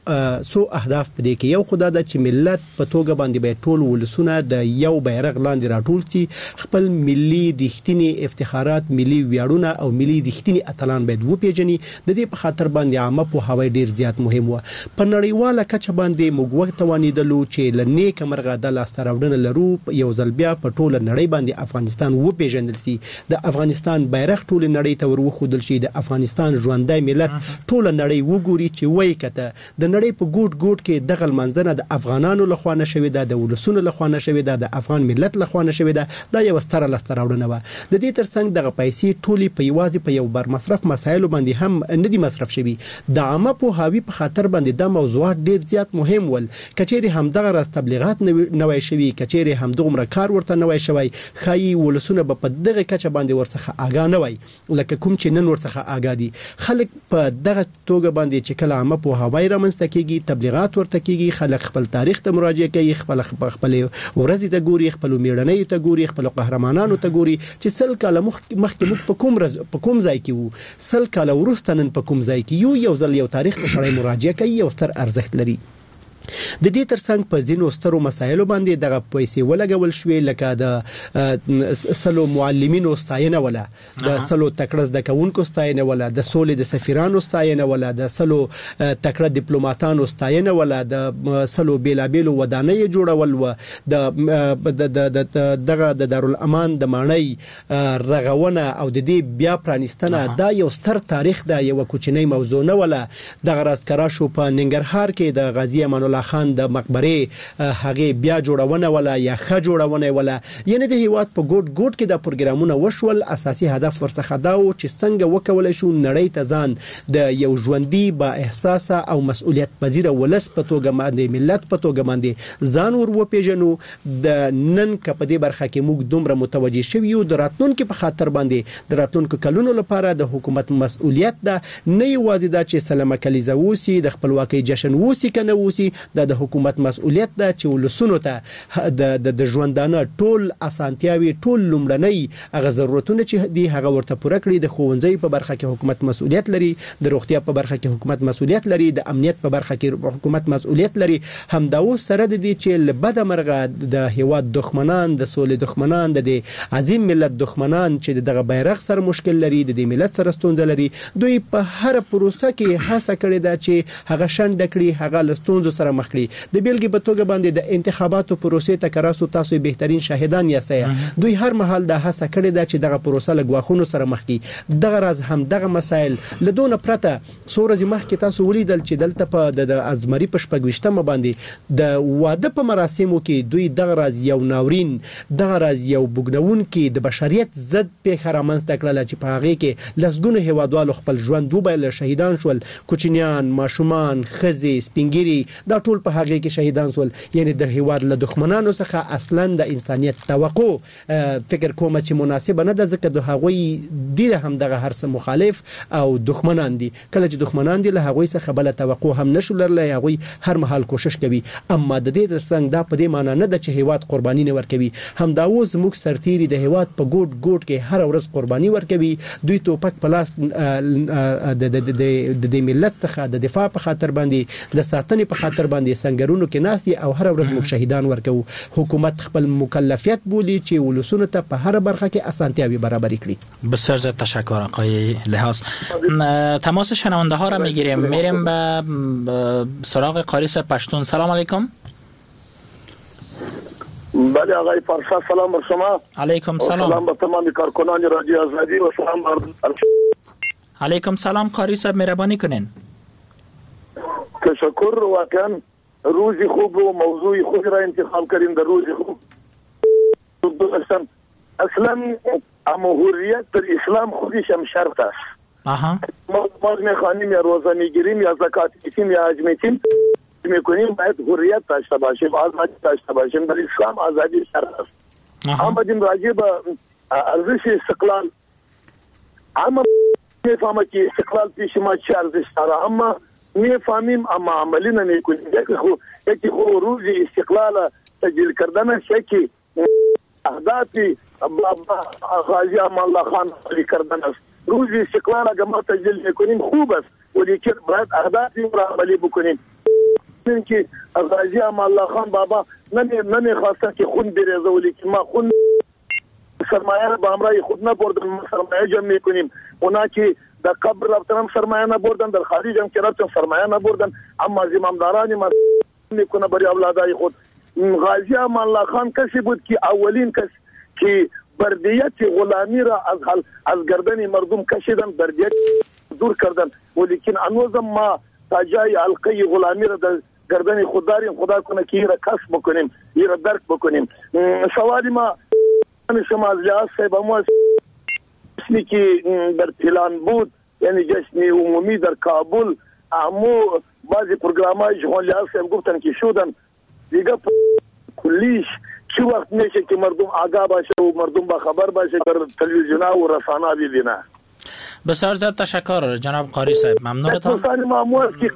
سو اهداف پدې کې یو خدای د چې ملت په توګه باندې به ټول ولسونه د یو بیرغ لاندې راټول سي، خپل ملي رښتینی افتخارات، ملي ویاړونه او ملي رښتینی اتلان باید وپیژني. د دې په خاطر باندې عامه په هوای ډیر زیات مهم و. په نړیواله کچه باندې موږ وخت توانیدلو چې لنیک مرغه د لاستراوډنه لرو یو ځل بیا په ټوله نړۍ باندې افغانستان وپیژندل سي، د افغانستان بیرغ ټوله نړۍ ته ورخودل شي، د افغانستان ژوندۍ ملت ټوله نړۍ وګوري چې وای کته د نړۍ په ګوټ ګوټ کې دغه منځنه د افغانانو لخوا نشوي، د ولسونو لخوا نشوي، د افغان ملت لخوا نشوي، دا یو ستره لاستراوډنه و. د دې ترڅنګ دغه پیسې ټولي په یوازې په یو بر مصرف مسایلو باندې هم نه دي مصرف شوي. د عامه په هاوی په خاطر باندې د موضوعات ډیر زیات مهم ول. کچېری هم دغه راز تبلیغات نوای شوي، کچېری هم دغه کار ورته نوای شوی، خای ولسونه په دغه کچه باندې ورڅخه آگاه نه وای لکه کوم چې نن ورڅخه آگاه دي. خلک په دغه توګه باندې چې کله عامه په هاوی رامنځته کیږي، تبلیغات ورته کیږي، خلک خپل تاریخ ته مراجعه کوي، خپل ورځې ته ګوري، خپل میړنۍ ته ګوري، خپل قهرمانانو ته ګوري چې سل کاله مخکې موږ په کوم ځای کې وو، سل کاله وروسته نن په کوم ځای کې یو ځل یو تاریخ ته سړی مراجعه کوي، یو ستر ارزښت لري. د دې ترڅنګ په ځینو سترو مسایلو باندې دغه پیسې ولګول شوې، لکه د سلو معلمینو ستاینه ولا، د سلو تکړه زده کوونکو ستاینه ولا، د سولې د سفیرانو ستاینه ولا، د سلو تکړه ډیپلوماټانو ستاینه ولا، د سلو بیلابیلو ودانۍ جوړول و، دغه د دارالامان د ماڼۍ رغونه او د دې بیا پرانیستنه دا یو ستر تاریخ دا یو کوچنی موضوع نه ولا. دغه راسکرا شو په ننګرهار کې د غازی امان الله خان د مقبره هغه بیا جوړونه ولا یا ښه جوړونه ولا، یعنی د هیواد په ګوټ ګوټ کې د پروګرامونه وشول. اساسي هدف ورڅخه دا و چې څنګه وکول شو نړۍ ته ځان د یو ژوندۍ با احساس او مسؤلیت پذیر ولس په توګه باندې، ملت په توګه باندې ځان ور وپیژنو. د نن کپ دې برخه کې موږ دومره متوجي شوی یو د راتلونکو په خاطر باندې، د راتلونکو کلونو لپاره د حکومت مسؤلیت ده، نه یوازې دا چې سلامه کلیزه ووسی، د خپلواکۍ جشن ووسی کنه ووسی، د حکومت مسؤلیت ده چې ولسونو ته د ژوندانه ټول اسانتیاوي ټول لومړنۍ هغه ضرورتونه چې دي هغه ورته پوره کړي. د ښوونځي په برخه کې حکومت مسؤلیت لري، د روغتیا په برخه کې حکومت مسؤلیت لري، د امنیت په برخه کې حکومت مسؤلیت لري. همدا اوس سره د دې چې لبد مرغه د هیواد دښمنان، د سولې دښمنان، د عظیم ملت دښمنان چې دغه بیرغ سره مشکل لري، د دې ملت سره ستونزه لري، دوی په هر پروسه کې هڅه کړې ده چې هغه شنډ کړي، هغه لستونزو سره مخ کړي. د بیلګې په توګه باندې د انتخاباتو پروسې ته کراسو تاسو بهترین شاهدان یاستئ. دوی هر مهال د هڅه کړې ده چې دغه پروسه له ګواښونو سره مخ کړي. دغه راز هم دغه مسایل لدونه پرته څو ورځې مخکې تاسو ولیدل چې دلته په د ازمري په 28مه باندې د واده په مراسمو کې دوی دغه راز یو ناورین، دغه راز یو بګنون کې د بشریت ضد پیښه رامنځته کړله چې په هغه کې لسګونه هیوادوالو خپل ژوند وبایل، شهیدان شول، کوچنیان، ماشومان، ښځې، سپینګیري، دا ټول په هغه کې شهیدان شول. یعنی د هیواد له دښمنانو څخه اصلا د انسانیت توقع فکر کوم چې مناسبه نه ده، ځکه د هغوی د هم دغه هر څه مخالف او دښمنان دي. کله چې دښمنان دي له هغوی څخه بل توقع هم نشو لرلای، هغوی هر مهال کوشش کوي. اما د دې ترڅنګ دا په دې معنی نه ده چې هیواد قرباني نه ورکوي. همدا اوس موږ سرتیري د هیواد په ګوټ ګوټ کې هر ورځ قرباني ورکوي. دوی توپک په لاس د ملت څخه د دفاع په خاطر باندې، د ساتنې په خاطر باندې سنگرونو کې ناس دي او هر ورځ موږ شهیدان ورکو. حکومت خپل مکلفیت بولی چې ولسونو ته په هر برخه کې اسانتیاوی برابری کړي. بسیار زیاد تشکر آقای لحاظ. تماس شنونده ها را میریم به سراغ قاریس پشتون. سلام علیکم. بله آقای پارسا، سلام بر شما. علیکم سلام. سلام به تمام کارکنان رادیو آزادی و سلام بر علیکم سلام. قاری صاحب مهربانی کنین. تشکر. واقعا روزی خوب و موضوع خوب را انتخاب کردین. در روزی خوب اصلا حریت در اسلام خودش هم شرط است. ما میخوانیم یا روزه میگیریم یا زکات میدیم یا حج میدیم میکنیم، باید حریت داشته باشیم، آزادی داشته باشیم. در اسلام آزادی شرط است. اما بدیم راجع به ارزش استقلال، اما میفهمم که استقلال پیش ما چه ارزش داره، اما میفهمیم اما عملی نمیکنیم. یکی خو روز استقلال تسجیل کردن است، یکی اهداف غازی امان الله خان علی کردن است. روز استقلال اگر ما تسجیل میکنیم خوب است، ولی که باید اهداف را عملی بکنیم. که غازی امان الله خان بابا نمیخواستن که خون بریزه، ولی که ما خون سرمایه را به همراه خود نبردن، ما سرمایه جمع میکنیم. اونا که در قبر رفتن سرمایه نبردن، در خارج هم که رفتن سرمایه نبردن، اما زمامدارانی ما میکنه برای اولادای خود. غازی امان الله خان کسی بود که اولین کس که بردیت غلامی را از گردن مردم کشیدن، بردیت دور کردن. ولیکن هنوزم ما تا جای حلقه غلامی را در گردن خود داریم. خدا کنه که این را کسب بکنیم، این را درک بکنیم. سوالی ما شما از لحاظ صاحب ما جشنی که در پلان بود، یعنی جشن عمومی در کابل، امو بعضی پروگرامای جهان لحاظ صاحب گفتن که شدن دیگه کلیش چه وقت میشه که مردم آگاه باشه و مردم با خبر باشه، در تلویزیون و رسانه ببینه. بسیار زیاد تشکر جناب قاری صاحب، ممنونتم. مثلا معمول که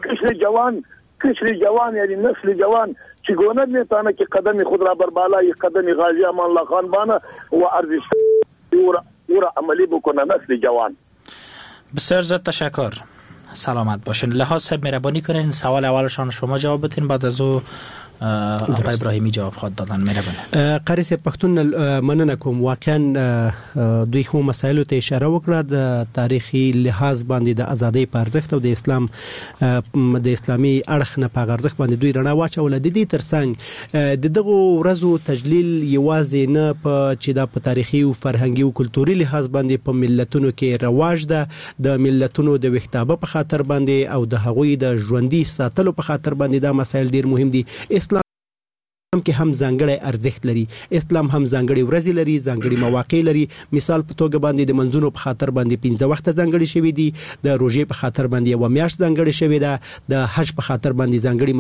قشر جوان یعنی نسل جوان چگونه میتونه که قدم خود را بر بالای قدم غازی امان الله خان بانه و ارزش او را عملی بکنه نسل جوان. بسیار زیاد تشکر. سلامت باشین. لحاظ صاحب مهربانی کنین سوال اولشان شما جواب بدین، بعد از او آقای ابراهیمی جواب خود دادن. مهرباني. قاری صاحب پښتون مننه کوم. واقعا دوی کوم مسایلو ته اشاره وکړه د تاریخي لحاظ باندې د ازادۍ په ارزښت او د اسلام د اسلامي اړخ نه په ارزښت باندې دوی رڼا واچوله. د دې ترڅنګ د دغه ورځو تجلیل یوازې نه په چې دا په تاریخي او فرهنګي او کلتوري لحاظ باندې په ملتونو کې رواج ده، د ملتونو د وحدت په خاطر باندې او د هغوی د ژوندۍ ساتلو په خاطر باندې دا مسایل ډیر مهم دي. کې هم ځانګړی ارزښت لري. اسلام هم ځانګړي ورځې لري، ځانګړي مواقع لري. مثال په توګه باندې د منځونو په خاطر باندې 15 وخت ځانګړي شوي دي، د روژې په خاطر باندې یو میاشت ځانګړي شوی ده، د حج په خاطر باندې ځانګړي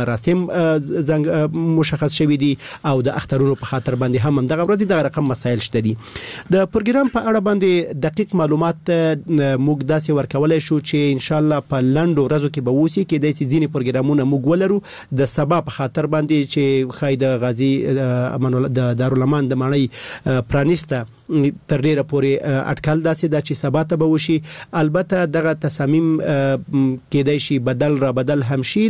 مراسم مشخص شوي دي، او د اخترونو په خاطر باندې هم دغه ورځې دغه رقم مسایل شته دي. د پروګرام په اړه باندې دقیق معلومات موږ داسې ورکولای شو چې ان شاء الله په لنډو ورځو کې به وسی کې د ځینې پروګرامونه موږ ولرو د سبا په خاطر باندې چې خایده غازی امان الله د دارالمان د ماڼۍ پرانیسته تر ډیره پورې اټکل داسې دا چې سبا ته به وشي. البته دغه تصامیم کېدای شي بدل هم شي.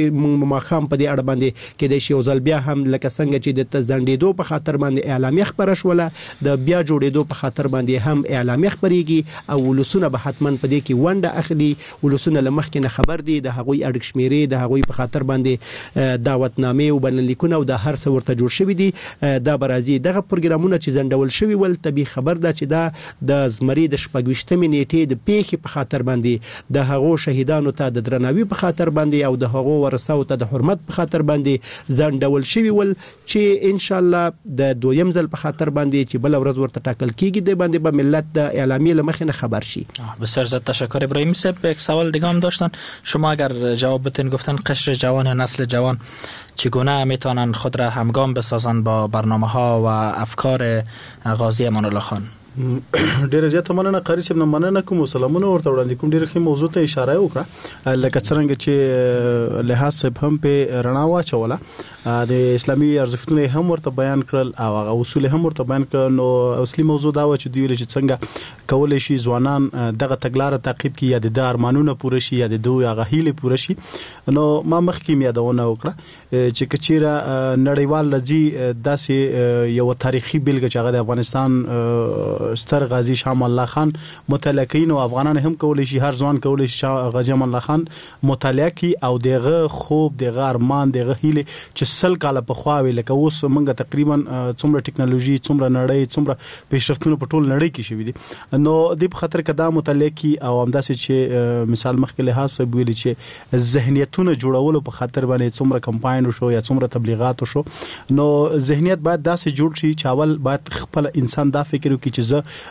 مخام په دې اړه باندې کېدای شي او ځل بیا هم لکه څنګه چې د ځنډېدو په خاطر باندې اعلامیه خبره شوله، د بیا جوړېدو په خاطر باندې هم اعلامیه خبرېږي او ولسونه به حتما په دې کې ونډه اخلي. ولسونه له مخکې نه خبر دي، د هغوی اړیک شمیرې د هغوی په خاطر باندې دعوتنامې او بلنلیکونه او د هر څه ورته جوړ شوي دي. دا به راځي. دغه پروګرامونه چې ځنډول شوي ول طبي خبر ده چې دا د زمري د 26مې نیټې د پیښې په خاطر باندې د هغو شهیدانو ته د درناوي په خاطر باندې او د هغو ورثو ته د حرمت په خاطر باندې ځنډول شوي ول چې ان شاء الله د دویم ځل په خاطر باندې چې بل ورځ ورته ټاکل کیږي د باندې به ملت د اعلامیه لمخې نه خبر شي. بسیار زیاد تشکر ابراهیم صاحب. یک سوال دیگه هم داشتن شما، اگر جواب بتین گفتن قشر جوان نسل جوان چگونه میتونن خود را همگام بسازن با برنامه‌ها و افکار غازی امان الله خان؟ ډیره زیاته مننه قاری صاحب. مننه کوم سلامونه ورته وړاندې کوم. ډیره ښه موضوع ته اشاره وکړه لکه څنګه چې لحاظ صاحب هم په رڼا واچوله، د اسلامي ارزښتونه هم ورته بیان کړل او هغه اصول هم ورته بیان کړل. نو اصلي موضوع دا و چې دوی چې څنګه کولای شي ځوانان دغه تګلارې تعقیب کړي یا د ارمانونه پوره شي یا د دوی هغه هیله پوره شي. نو ما مخکې یادونه وکړه چې کچیره نړیوال لږی داسې یو تاریخي بیلګه چې هغه د افغانستان ستر غازی شاه امان الله خان مطالعه کین او افغانان هم کولای شي، هر ځوان کولای شي غازی امان الله خان مطالعه کی او دغه خوب دغه ارمان دغه هیله چې سل کاله په خوا وی لکه اوس موږ تقریبا څومره ټکنالوژي څومره نړۍ څومره پیشرفتونه په ټول نړۍ کې شوي دي. نو د په خاطر کدا مطالعه کی او همداسې چې مثال مخکې له حساب ویل چې ذهنیتونه جوړولو په خاطر باندې څومره کمپاین شو یا څومره تبلیغات شو. نو ذهنیت باید داسې جوړ شي چې اول باید خپل انسان دا فکر وکړي چې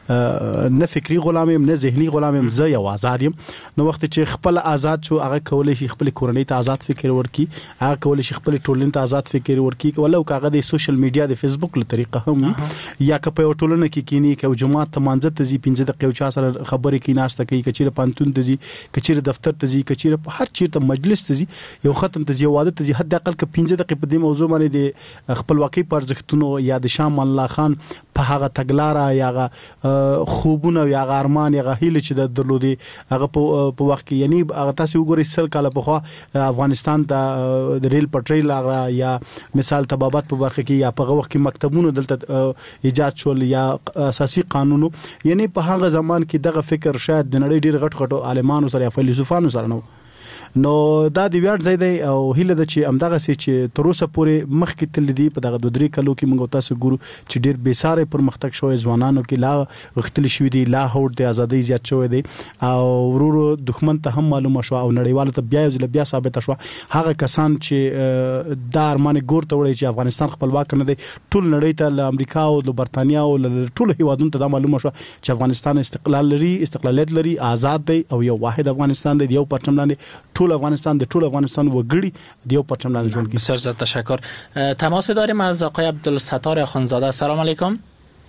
نه فکری غلام یم نه ذهني غلام یم، زه یو آزاد یم. نو وخت چې خپل آزاد شو هغه کولای شي خپل کورنۍ ته آزاد فکر ورکړي، هغه کولای شي خپل ټولنې ته آزاد فکر ورکړي، ولو کاغه د سوشل میډیا د فیسبوک له طریقه هم یا که په ټولنه کې کینی کې جماعت ته مانځه ته زی 15 دقیقې چا سره خبرې کې ناشته کوي، کچېره پانتون ته زی، کچېره دفتر ته زی، کچېره په هر چیرته مجلس ته زی، یو ختم ته زی، واده ته زی، حد اقل ک 15 دقیقې په دې موضوع باندې د خپلواکۍ پر ارزښتونو یا د شاه امان الله خان په هغه تګلارې یا خوبونه یا ارمان یا هیله چې د درلودي هغه په وخت کې، یعنی هغه تاسو وګورئ سل کاله په خوا افغانستان ته د ریل پټریل یا مثال تبابات په برخه کې یا په وخت کې مکتبونو دلته ایجاد شول یا اساسي قانونو، یعنی په هغه زمان کې دغه فکر شاید د نړۍ ډیر غټ عالمانو سره یا فیلسوفانو سره نو. نو دا د ویاړ ځای دی او هیله ده چې امدغه سي چې تر اوسه پورې مخکې تل دي په دغه 2-3 کلو کې موږ تاسو ګورو چې ډیر بیساره پرمختګ شوی، ځوانانو کې لا غختل شوی دي، لا هوډ د ازادۍ زیات شوی دی او ورورو دښمن ته هم معلومه شو او نړیوالو ته بیا ثابت شو هغه کسان چې د ارمان ګور ته وړي چې افغانستان خپلواک نه دی، ټول نړۍ ته له امریکا او د برتانیا او ټول هیوادونو ته دا معلومه شو چې افغانستان استقلال لري، استقلالیت لري، آزاد دی او یو واحد افغانستان دی، یو پرچم لاندې ټول افغانستان وګړي دیو پرچم لاندې ژوند کوي. بسیار زیاد تشکر. تماس داریم از آقای عبدالستار اخوندزاده. سلام علیکم.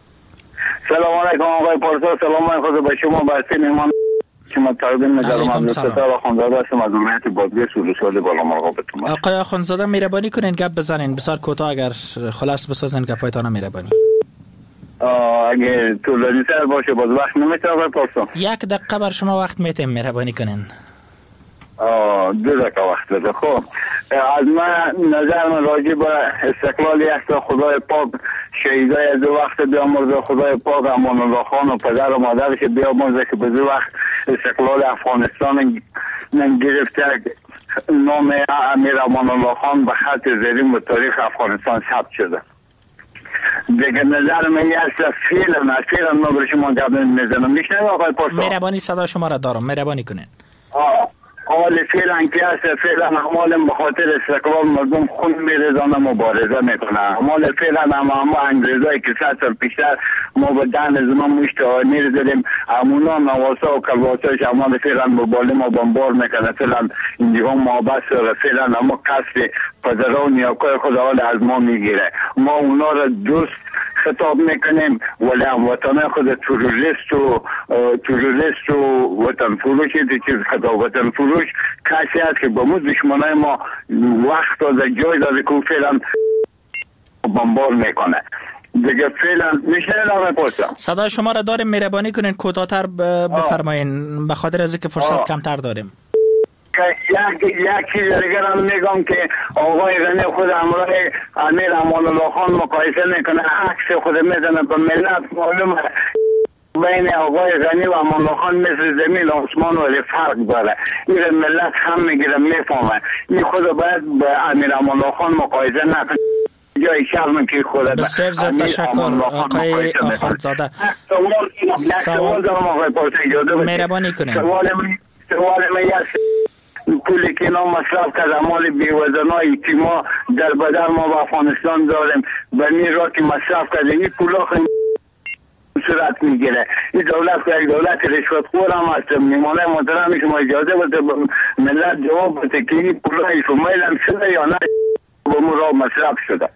سلام علیکم آقای پارسا. سلام خدا به شما بسته میمان شما تقدیم می‌کنم. عبدالستار اخوندزاده هستم از ولایت بادغیس ولسوالی بالامرغاب. آقای اخوندزاده مهربانی کنین گپ بزنین، بسیار کوتاه اگر خلاص بسازین گپایتان مهربانی. اگه طولانی تر باشه باز وقت نمیشه آقای پارسا. 1 دقیقه بر شما وقت میتیم، مهربانی کنین. 2 دقیقه وقت بده. خب از من نظر من راجع به استقلال است خدای پاک شهیدای از وقت بیامرزه، خدای پاک امان الله خان و پدر و مادرش بیامرزه که به وقت استقلال افغانستان گرفته نام امیر امان الله خان به خط زرین به تاریخ افغانستان ثبت شده. دیگه نظر من است فعلا ما برای شما گپ میزنم. میشنوید آقای پاسا؟ مهربانی صدا شما را دارم، مهربانی کنین. آقای حال فعلا که هست، فعلا اعمال به خاطر استقلال مردم خون میریزانه مبارزه میکنه. اعمال فعلا اما انگریزایی که 100 سال پیشتر ما به دهن زمان مشت میریزدیم، امونا نواسا و کلواساش اعمال فعلا مباله ما بمبار میکنه. فعلا اینجا محبت سره، فعلا اما قصد پدران نیاکای خود حال از ما میگیره. ما اونا را دوست خطاب میکنیم ولی هموطنان خود تروریست و وطن فروش چیز خطاب. وطن فروش کسی هست که با مو دشمنای ما وقت داده، جای داده که فعلا بمبار میکنه دیگه. فعلا میشه نامه پرسم صدای شما را داریم، مهربانی کنین کوتاه‌تر بفرمایین به خاطر از اینکه فرصت کمتر داریم. یک چیز دیگر هم میگم که آقای غنی خود همراه امیر امان الله خان مقایسه میکنه، عکس خود میزنه به ملت. معلومه بین آقای غنی و امان الله خان مثل زمین آسمان ولی فرق داره. این ملت هم میگیره میفهمه. این خود باید به امیر امان الله خان مقایسه نکنه. جای شرم که خود بسیار زیاد تشکر آقای آخوندزاده. سوال دارم آقای پرسه مهربانی کنید. سوال من پولی که نام مصرف کرد امال بیوزنایی که ما در بدن ما و افغانستان داریم به این را که مصرف کرده این پولا صورت میگیره. این دولت که یک دولت رشوت خور هم هست. میمانه محترم شما اجازه بده ملت جواب بده که این پولا ایفومیل هم شده یا نه با مرا مصرف شده.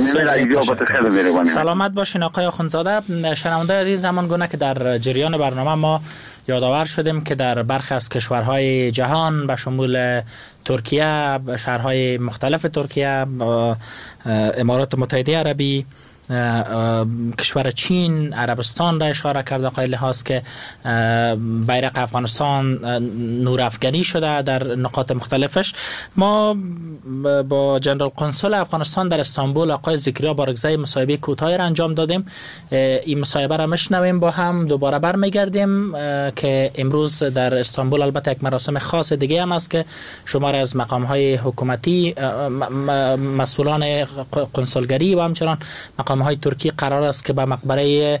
سلامت باشین آقای آخوندزاده. شنونده عزیز، زمان گونه که در جریان برنامه ما یادآور شدیم که در برخی از کشورهای جهان به شمول ترکیه، شهرهای مختلف ترکیه، امارات متحده عربی، کشور چین، عربستان را اشاره کرده آقای لحاظ که بیرق افغانستان نورافکنی شده در نقاط مختلفش. ما با جنرال قنسول افغانستان در استانبول آقای ذکریا بارگزای مصاحبه کوتاهی را انجام دادیم. این مصاحبه را میشنویم، با هم دوباره برمیگردیم که امروز در استانبول البته یک مراسم خاص دیگه هم است که شمار از مقام‌های حکومتی، مسئولان قنسولگری و همچنان مقام‌های ترکی قرار است که به مقبره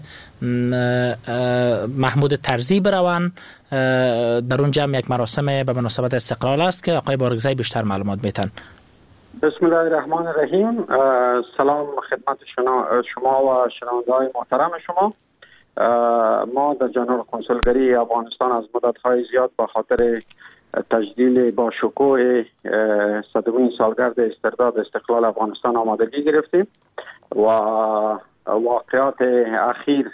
محمود طرزی بروند. در اونجا هم یک مراسم به مناسبت استقلال است که آقای بارگزای بیشتر معلومات میتن. بسم الله الرحمن الرحیم. سلام خدمت شما و شنونده‌های محترم شما. ما در جنرال کنسولگری افغانستان از مدت‌های زیاد به خاطر تجلیل با شکوه 100مین سالگرد استرداد استقلال افغانستان آمادگی گرفتیم و واقعات اخیر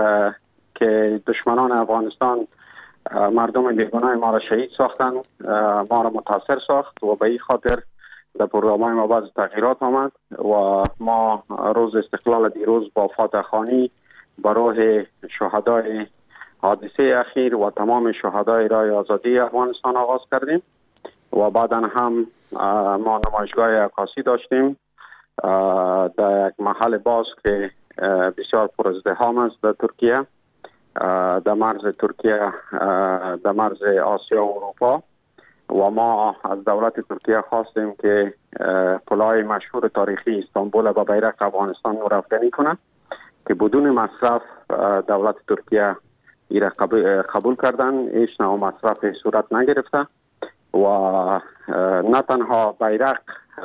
که دشمنان افغانستان مردم بیگناه ما را شهید ساختن ما را متاثر ساخت و به این خاطر در برنامه ما بعض تغییرات آمد و ما روز استقلال دیروز با فاتح خوانی به روح شهدای حادثه اخیر و تمام شهدای رای آزادی افغانستان آغاز کردیم و بعدا هم ما نمایشگاه عکاسی داشتیم در یک محل باز که بسیار پر ازدحام است در ترکیه، در مرز ترکیه، در مرز آسیا و اروپا و ما از دولت ترکیه خواستیم که پلهای مشهور تاریخی استانبول با بیرق افغانستان نورافکنی کنند که بدون مصرف دولت ترکیه ایره قبول کردن. هیچ نوع مصرف صورت نگرفته و نه تنها بیرق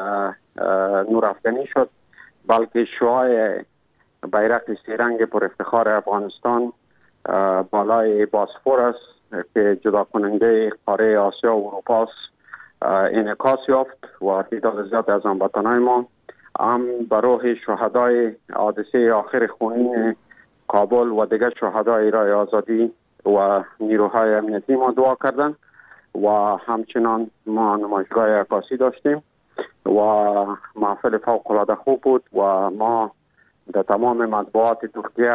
نورافکنی شد بلکه شعاع بیرق سیرنگ پر افتخار افغانستان بالای باسفور است که جدا کننده قاره آسیا و اروپا انعکاس یافت و تعداد زیاد از هموطنان ما هم به روح شهدای حادثه آخر خونین کابل و دیگر شهدای رای آزادی و نیروهای امنیتی ما دعا کردند و همچنان ما نمایشگاه عکاسی داشتیم و محفل فوق العاده خوب بود و ما در تمام مطبوعات ترکیه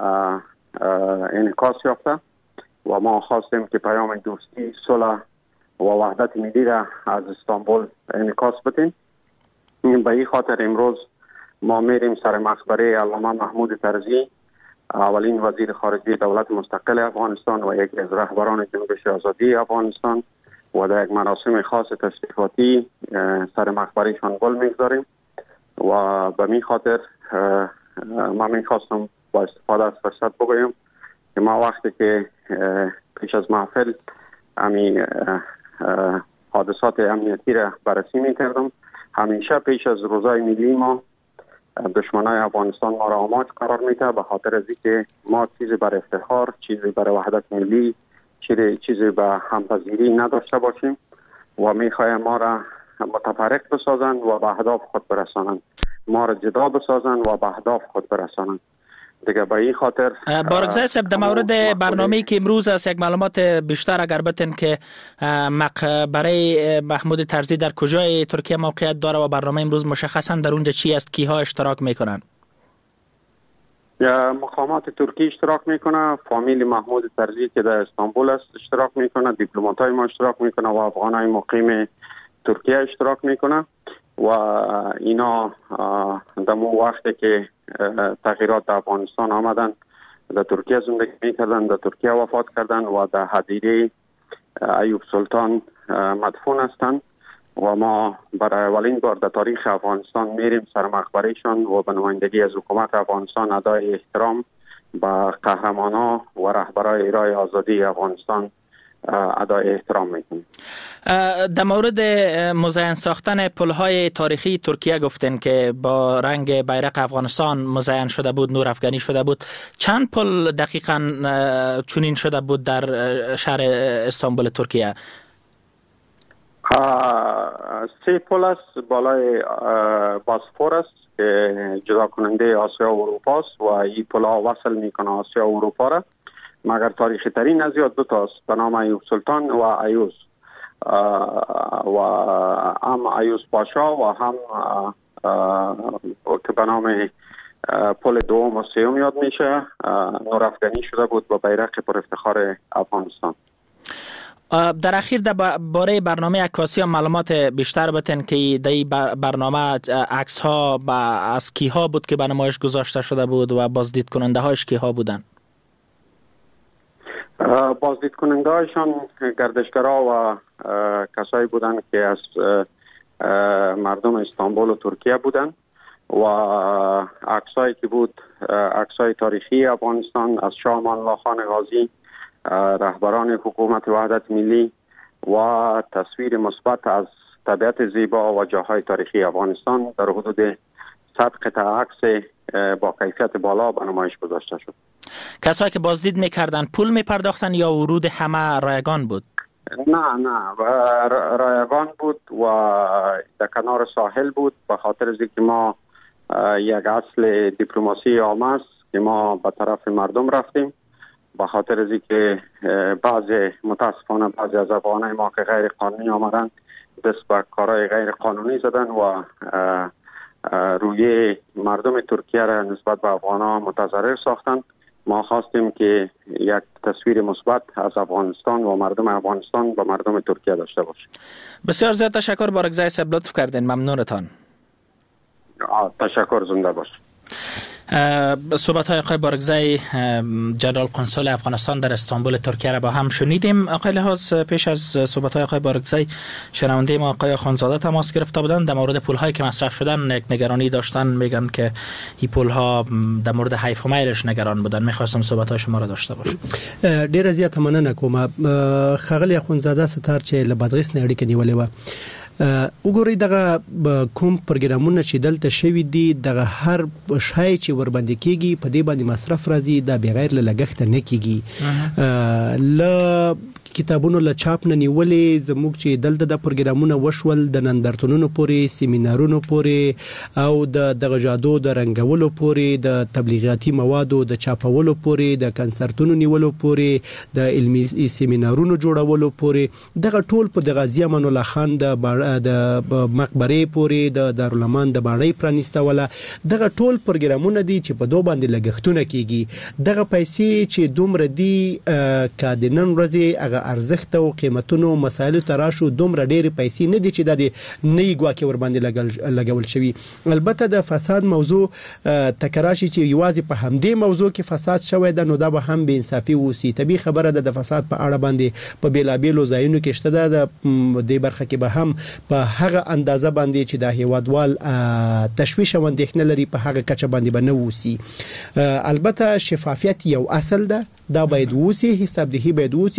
انعکاس یافته و ما خواستیم که پیام دوستی، صلح و وحدت ملی را از استانبول انعکاس بدیم. به این خاطر امروز ما میریم سر مقبره علامه محمود طرزی، اولین وزیر خارجه دولت مستقل افغانستان و یکی از رهبران جنبش آزادی افغانستان و در یک مراسم خاص تشریفاتی سر مقبرهشان گل میگذاریم و به می خاطر ما میخواستم با استفاده از فرصت بگویم که ما وقتی که پیش از محفل همین حادثات امنیتی را بررسی میکردم. همیشه پیش از روزهای ملی ما دشمنای افغانستان ما را آماج قرار میده، به خاطر از اینکه ما چیزی برای افتخار، چیزی برای وحدت ملی، چیزی به همپذیری نداشته باشیم و میخوایم ما را متفرق بسازند و به اهداف خود برسانند، ما را جدا بسازند و به اهداف خود برسانند. دیگه به این خاطر بارگزای صاحب در مورد برنامه‌ای که امروز است یک معلومات بیشتر اگر بتین که مقبره محمود طرزی در کجای ترکیه موقعیت داره و برنامه امروز مشخصا در اونجا چی است، کیها اشتراک میکنن؟ مقامات ترکی اشتراک میکنه، فامیل محمود طرزی که در استانبول است اشتراک میکنه، دیپلمات‌های ما اشتراک میکنه و افغانای مقیم ترکیه اشتراک میکنه و اینا در وقتی که تغییرات در افغانستان آمدن در ترکیه زندگی میکردن، در ترکیه وفات کردن و در هدیره ایوب سلطان مدفون هستند و ما برای اولین بار در تاریخ افغانستان میریم سر مقبرهشان و به نمایندگی از حکومت افغانستان ادای احترام به قهرمانا و رهبرای ایرای آزادی افغانستان ادای احترام میکنیم. در مورد مزین ساختن پل‌های تاریخی ترکیه گفتن که با رنگ بیرق افغانستان مزین شده بود، نور افغانی شده بود. چند پل دقیقاً چنین شده بود در شهر استانبول ترکیه؟ 3 پل است بالای باسفور است که جدا کننده آسیا و اروپا است و این پل‌ها وصل میکنه آسیا و اروپا را، مگر تاریخی ترین از یاد 2 تا است به نام ایوب سلطان و ایوز و هم ایوز پاشا و هم که به نام پل دوم و سوم یاد میشه، نور افغانی شده بود با بیرق پر افتخار افغانستان. در اخیر در باره برنامه عکاسی معلومات بیشتر بتن که در برنامه عکس ها از کیها بود که به نمایش گذاشته شده بود و بازدید کننده هاش کیها بودن؟ بازدید کننده هایشان گردشگرها و کسایی بودن که از مردم استانبول و ترکیه بودن و عکسایی که بود عکسای تاریخی افغانستان از شاه امان الله خان غازی، رهبران حکومت وحدت ملی و تصویر مثبت از طبیعت زیبا و جاهای تاریخی افغانستان در حدود 100 قطعه عکس با کیفیت بالا به نمایش گذاشته شد. کسایی که بازدید میکردن پول میپرداختن یا ورود همه رایگان بود؟ نه رایگان بود و در کنار ساحل بود، به خاطر از اینکه ما یک اصل دیپلماسی عامه است که ما به طرف مردم رفتیم، به خاطر از اینکه متاسفانه بعضی از افغانای ما که غیر قانونی آمدن دست به کارهای غیر قانونی زدن و روی مردم ترکیه را نسبت به افغان‌ها متضرر ساختند. ما خواستیم که یک تصویر مثبت از افغانستان و مردم افغانستان با مردم ترکیه داشته باشیم. بسیار زیاد تشکر بارگزای صاحب، لطف کردین، ممنونتان. تشکر، زنده باش. صحبت های آقای بارگزای جنرال قنسل افغانستان در استانبول ترکیه را با هم شنیدیم. آقای لحاظ پیش از صحبت های آقای بارگزای شنونده ما آقای خانزاده تماس گرفته بودند، در مورد پول هایی که مصرف شدن یک نگرانی داشتن، میگن که این پول ها در مورد حیف و میلش نگران بودن. میخواستم صحبت های شما را داشته باشم. ډیر زیات مننه کوم. خغلی خانزاده ستار چې له بدغیس نه اړیکه نیولې و. وګورئ دغه کوم پروګرامونه چې دلته شوي دي، دغه هر شای چې ورباندې کیږي په دې باندې مصرف راځي، دا بغیر له لګښت نه کیږي. ل کتابونو له چاپ نه نیولې زموږ چې دلته د پروګرامونه وشول د نندارتونونو پورې، سیمینارونو پورې او د دغه جادو د رنګولو پورې، د تبلیغاتي موادو د چاپولو پورې، د کنسرتونو نیولو پورې، د علمي سیمینارونو جوړولو پورې، دغه ټول په د غازی امان الله خان د مقبره پورې، د دارالمان د باندې پرانیستوله، دغه ټول پروګرامونه دي چې په دوه باندې لګښتونه کیږي. دغه پیسې چې دومره دي کادنن ورځي ارزښت او قیمتونو مسایل تراشو، دومره ډېر پیسې نه دي چې د نه ګواکې ور باندې لګول شوی. البته د فساد موضوع تکراشي چې یوازې په همدې موضوع کې فساد شوی ده، نو دا به هم بې انصافي وسی. طبي خبره ده د فساد په اړه باندې په بیلابیلو ځایونو کې شته ده. د دې برخه کې به هم په هغه اندازه باندې چې د هیوادوال تشویش او اندېښنه لري په هغه کچه باندې به نه وسی. البته شفافیت یو اصل ده، دا باید وسی، حساب دهی باید وسی. د همدغه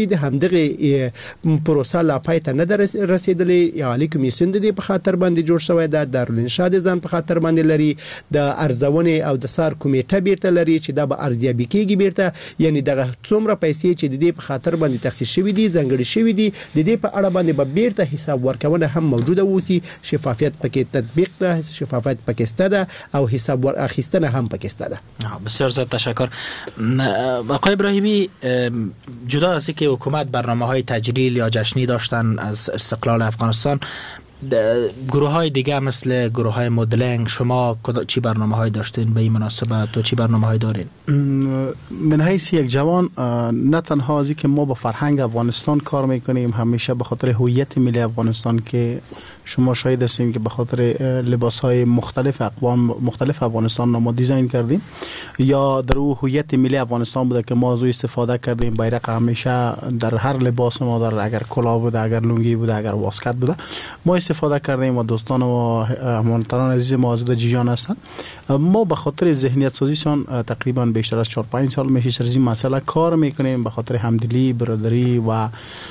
دغه پروسه لا پای ته نه رسیدلې. عالی کمیسیون د په خاطر باندې جوړ شوی دا دارالانشا د ځان په خاطر باندې لري، د ارزونې او د سار کمیټه بیرته لري چې دا به ارزیابي کیږي بیرته. یعنی دغه څومره پیسې چې د دې په خاطر باندې تخصیص شوی دي ځنګړي شوی دي د دې په اړه باندې به بیرته حساب ورکونه هم موجوده وسی. شفافیت پکې تطبیق ده، شفافیت پکې ستده او حساب اخیستنه هم پکې ستده. بسیار زیاد تشکر. آقای ابراهیمی، جدا از اینکه حکومت برنامه‌های تجلیل یا جشنی داشتن از استقلال افغانستان، گروه های دیگه مثل گروه های مدلنگ، شما چی برنامه های داشتین به این مناسبت و چی برنامه های دارین؟ من حیث یک جوان نه تنها ازی که ما با فرهنگ افغانستان کار میکنیم، همیشه به خاطر هویت ملی افغانستان که شما شاهد هستیم که به خاطر لباس های مختلف اقوام مختلف افغانستان ما دیزاین کردیم، یا در او هویت ملی افغانستان بوده که ما از او استفاده کردیم. بیرق همیشه در هر لباس ما، در اگر کلاه بوده، اگر لنگی بوده، اگر واسکت بوده، ما استفاده کردیم و دوستان و هموطنان عزیز ما از جیجان هستند. ما به خاطر ذهنیت سازیشان تقریبا بیشتر از 4-5 سال میشه سر این مسئله کار میکنیم، به خاطر همدلی، برادری و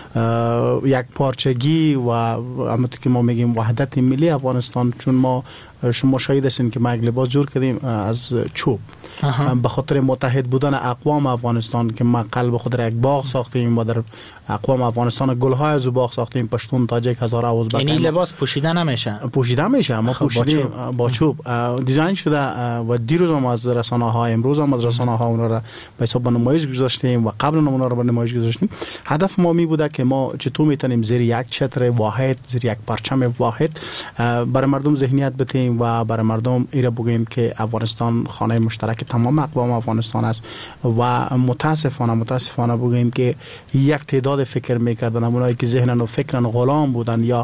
یک پارچگی و همونطور که ما میگیم وحدت ملی افغانستان. چون ما شما شاهد هستین که ما یک لباس جور کردیم از چوب به خاطر متحد بودن اقوام افغانستان که ما قلب خود را یک باغ ساختیم و در اقوام افغانستان گل‌های از باغ ساختیم. پشتون، تاجک، هزاره، ازبک. یعنی لباس پوشیده نمیشه؟ پوشیده میشه، ما پوشیدیم با چوب دیزاین شده و دیروز هم از رسانه‌ها، امروز هم از رسانه‌ها اون را به حساب نمایش گذاشتیم و قبل اون را به نمایش گذاشتیم. هدف ما می بوده که ما چطور میتونیم زیر یک چتر واحد، زیر یک پرچم واحد برای مردم ذهنیت بدیم و برای مردم ایره بگیم که افغانستان خانه مشترک تمام اقوام افغانستان است. و متاسفانه بگیم که یک تعداد فکر میکردن اونایی که ذهنن و فکرن غلام بودن یا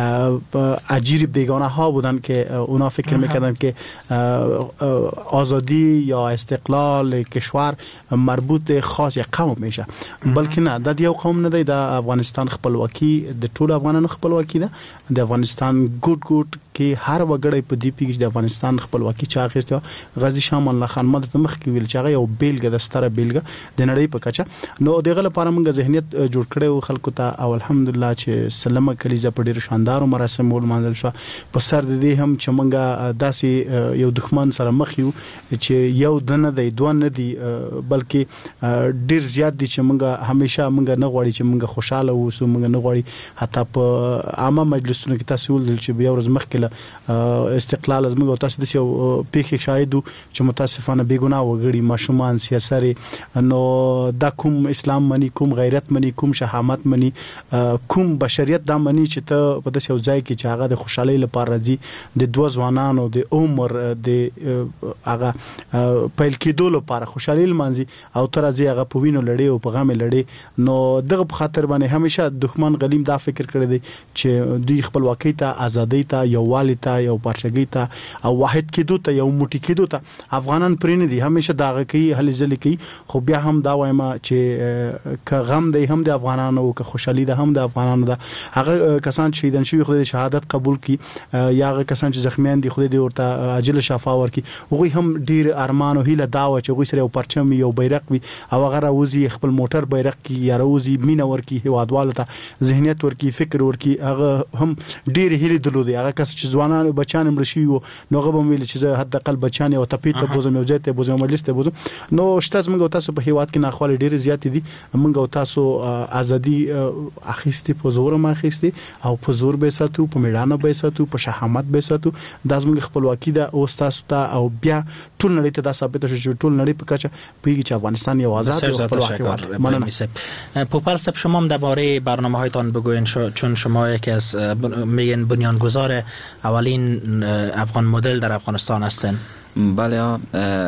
اجیر بیگانه ها بودن که اونا فکر میکردن که آزادی یا استقلال کشور مربوط خاص یک قوم میشه، بلکه نه، د یو قوم نه دی. د افغانستان خپلواکي د ټول افغانانو خپلواکي ده. د افغانستان ګډ کې هر وګړی په دې پیګ د افغانستان خپلواکي چا اخیسته. غازی شاه امان الله خان ماده مخ کې ویل چې هغه یو بیلګه د ستره بیلګه د نړۍ په کچه. نو دغه لپاره موږ ذهنیت جوړ کړو خلکو ته، او الحمدلله چې سلمه کلیزه په ډیر شاندار مراسم ولمانځل شو. په سر د دې هم چې موږ داسې یو دښمن سره مخ یو چې یو دنه دی دوه نه دی، بلکې ډیر زیات دي چې موږ همیشه موږ نه غواړي چې موږ خوشاله اوسو، موږ نه غواړي حتی په عامه مجلسونو کې تاسو ولدل چې بیا ورځ مخکې استقلال از موږ تاسو د یو پیښې شاهدو چې متاسفانه بیګناه وګړي ماشومان سیاسي نو دا کوم اسلام منی، کوم غیرت منی، کوم شهامت منی، کوم بشریت دا منی چې ته په داسې یو ځای کې چې هغه د خوشحالۍ لپاره راځي، د دوه ځوانانو د عمر د هغه پیل کېدو لپاره خوشحالي لمانځي او تر ځي هغه په وینو لړۍ او په غم لړۍ. نو دغه په خاطر باندې همیشه دښمن غلیم دا فکر کړی دی چې دوی خپلواکۍ ته، ازادۍ ته، یووالي ته، یو پرچګۍ ته او واحد کېدو ته، یو موټی کېدو ته افغانان پرې نه دي. همیشه داغه کوي، هلې ځلې کوي. خو بیا هم دا وایم چې که غم دی هم د افغانانو او که خوشحالي ده هم د افغانانو ده. هغه کسان چې شهیدان شوي خدای شهادت قبول کړي، یا هغه کسان چې زخمیان دي خدای دې ورته عاجل شفا ورکړي. هغوی هم ډیر ارمان او هیله دا و چې هغوی سره یو پرچم یو بیرق وي او هغه راوځي خپل موټر بیرق کې یا راوځي مینه ورکړي هیوادوالو ته، ذهنیت ورکړي، فکر ورکړي. هغه هم ډیر هیله درلودي. هغه کس چې ځوانان بچان مړ شي وو نو هغه به ویل چې حد اقل بچان او تپی ته بوزم یو ځای ته بوزم مجلس ته بوزم. نو شته موږ تاسو په هیواد کې ناخواله ډیر زیات دي. موږ تاسو ازادي اخیستي په زور ما اخیستي او په زور به ساتو، په میړانه به ساتو، په شهامت به ساتو. دا زموږ خپلواکي ده او تاسو ته او بیا ټول نړۍ ته دا ثابت شي چې ټول نړۍ په کچه پیږي چې افغانستان یو آزاد او خپلواک مننه. پوپل صاحب، شما هم درباره برنامه‌هایتان بگوین، چون شما یکی از میگن بنیانگذار اولین افغان مدل در افغانستان هستین. بله،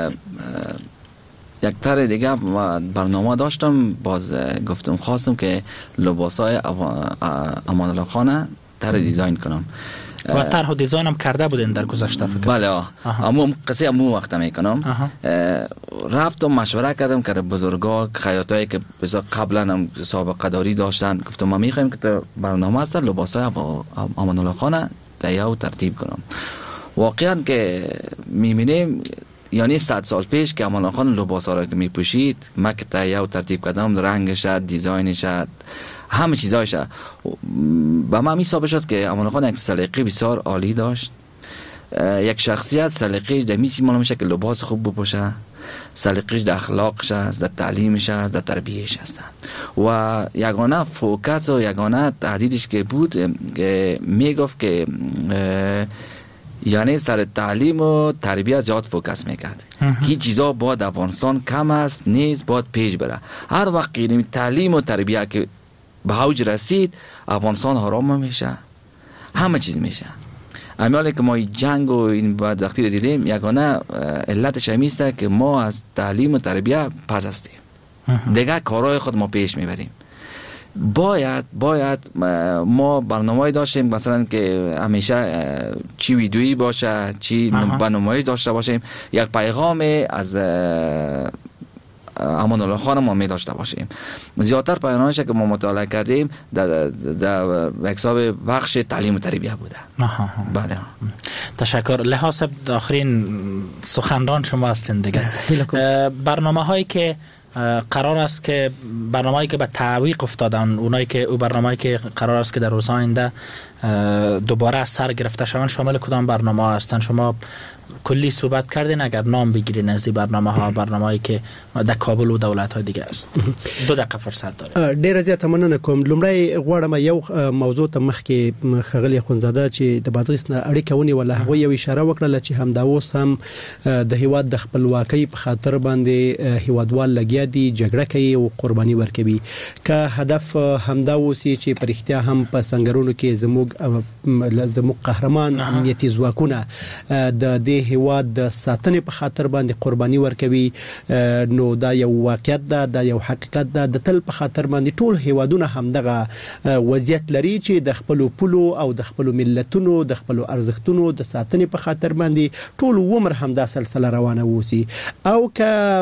یک طرح دیگه برنامه داشتم، باز گفتم خواستم که لباسای امان الله خان طرح دیزاین کنم و طرح دیزاین هم کرده بودین در گذشته فکر؟ بله، اما قصه امو وقت میکنم. رفتم مشوره کردم که بزرگا خیاطایی که قبلا هم سابقه داری داشتن، گفتم ما میخوایم که برنامه هست لباسای امان الله خان در یو ترتیب کنم. واقعا که میبینیم یعنی 100 سال پیش که امان خان لباس ها را که می پوشید مکتا یا ترتیب کردم رنگش دیزاینش همه چیزایش با من حساب شد که امان خان یک سلیقه بسیار عالی داشت. یک شخصیت سلیقه‌اش در میچی معلوم میشه که لباس خوب بپوشه، سلیقه‌اش در اخلاقش است، در تعلیمش است، در تربیتش است. و یگانه فوکس و یگانه تهدیدش که بود میگفت که یعنی سر تعلیم و تربیت زیاد فوکس میکرد که چیزا باید افغانستان کم است نیز باید پیش بره. هر وقت تعلیم و تربیت که به اوج رسید افغانستان حرام میشه، همه چیز میشه. امیالی که ما جنگ و این بعد وقتی رو دیدیم یگانه علتش همیسته که ما از تعلیم و تربیت پس هستیم، دیگه کارهای خود ما پیش میبریم. باید ما برنامه‌ای داشتیم مثلا که همیشه چی ویدیویی باشه چی برنامه‌ای داشته باشیم، یک پیغام از امان الله خان ما می داشته باشیم. زیادتر پیام‌هایی که ما مطالعه کردیم در حساب بخش تعلیم و تربیت بوده. بله. تشکر. لحاظ آخرین سخنران شما هستین دیگه. برنامه‌هایی که قرار است که برنامه‌ای که به تعویق افتادن، اونایی که برنامه‌ای که قرار است که در روزهای آینده دوباره سر گرفته شوند شامل کدام برنامه هستند؟ شما کلی صحبت کردین، اگر نام بگیرین از این برنامه‌هایی که در کابل و دولت‌های دیگه است. 2 دقیقه فرصت داره. ډیر زیات مننه کوم. لومړی غواړم یو موضوع ته مخکې خغلی خونزاده چې د بادغیس نه اړیکه ونیوله هغه یو اشاره وکړه چې همدا اوس هم د هیواد د خپلواکۍ په خاطر باندې هیوادوال لګیا دي، جګړه کوي او قرباني ورکوي. که هدف همدا اوس چې په رښتیا هم په سنگرونو کې زموږ قهرمان امنیتي ځواکونه د دې هیواد د ساتنې په خاطر باندې قرباني ورکوي، نو دا یو واقعیت ده، دا یو حقیقت ده. د تل په خاطر باندې ټول هیوادونه همدغه وضعیت لري چې د خپل پولو او د خپل ملتونو د خپل ارزښتونو د ساتنې په خاطر باندې ټول عمر همدا سلسله روانه وسی، او که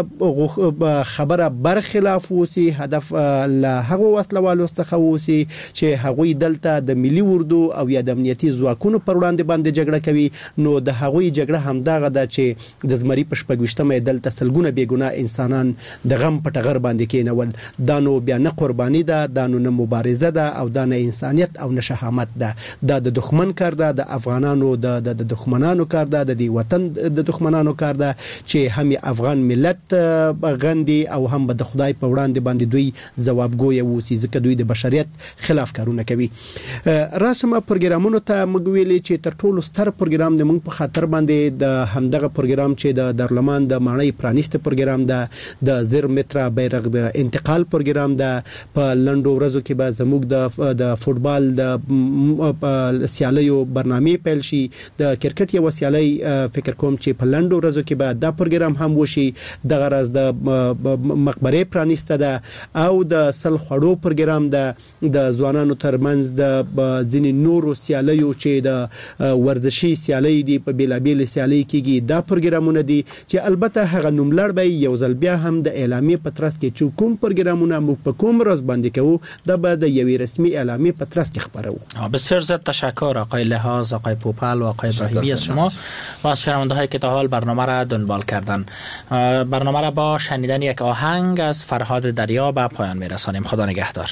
خبره برخلاف وسی، هدف له هغه وسلوالو څخه وسی چې هغوی دلته د ملي اردو او یا د امنیتي ځواکونو پر وړاندې باندې جګړه کوي، نو د هغوی جګړه همدغه ده چې د زمري په 26مه دلته سلګونه بیګناه انسانان د غم په ټغر باندې کېنول. دا نو بیا نه قرباني ده، دا نو نه مبارزه ده، او دا نه انسانیت او نه شهامت ده. دا د دښمن کار ده، د افغانانو د دښمنانو کار ده، د دې وطن د دښمنانو کار ده چې هم افغان ملت غندي او هم د خدای په وړاندې باندې دوی ځوابګوی وسی، ځکه دوی د بشریت خلاف کارونه کوي. راسمه پروګرامونو ته موږ ویلي چې تر ټولو ستر پروګرام د موږ په خاطر باندې د همدغه پروګرام چې د دارالمان د ماڼۍ پرانیسته پروګرام ده، د 0 متره بیرغ د انتقال پروګرام ده. په لندو ورځو کې به زموږ د فوتبال د سیالیو برنامه پیل شي، د کرکټ یو سیالي فکر کوم چې په لندو ورځو کې به دا پروګرام هم وشي. د غرض د مقبره پرانیسته ده او د سل خړو پروګرام ده، د ځوانانو ترمنځ د ځینې نورو سیالیو چې د ورزشي سیالي دي په بیلابیل سیالي کېږي. دا پروګرامونه دي چې البته هغه نوملړ به یو ځل بیا هم د اعلامیې په ترڅ کې چې کوم پروګرامونه موږ په کوم ورځ باندې کوو دا به د یوې رسمي اعلامیې په ترڅ کې خبرو. بسیار زیاد تشکر آقای لحاظ، آقای پوپل و آقای ابراهیمی از شما و از شنونده‌هایی که تا حال برنامه را دنبال کردن. برنامه را با شنیدن یک آهنگ از فرهاد دریا به پایان میرسانیم. خدا نگهدار.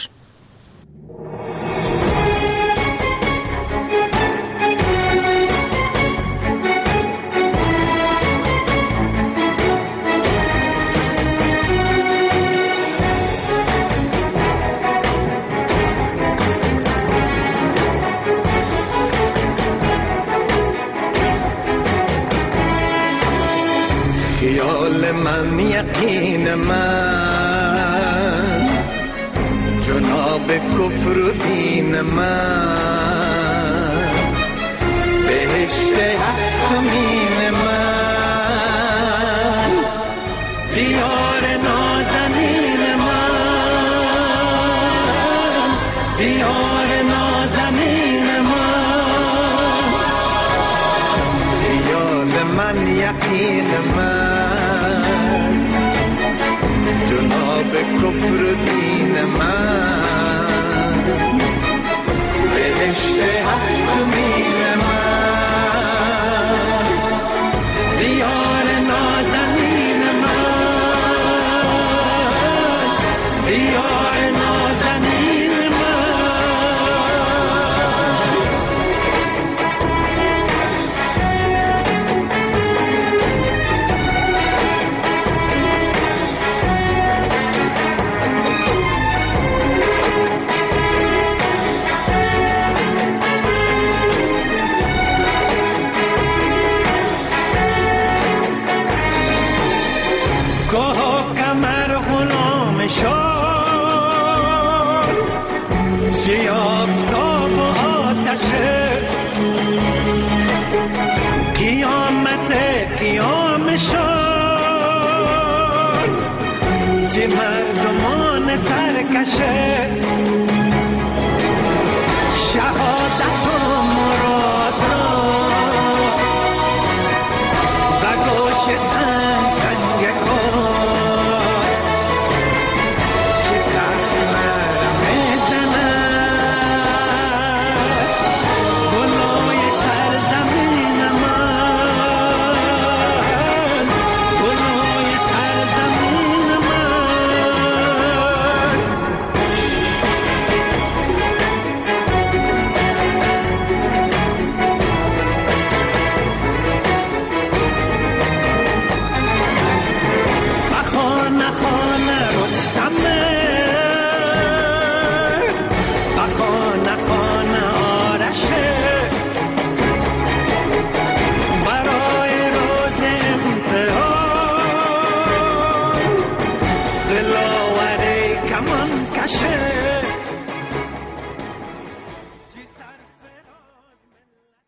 من یقین من جناب کفر و دین من بهشت هفتمین من دیار نازنین من دیار نازنین من خیال من یقین من جناب کفر دین من بهشت هفتمین من دیار ناز مردمان سرکشه شهادت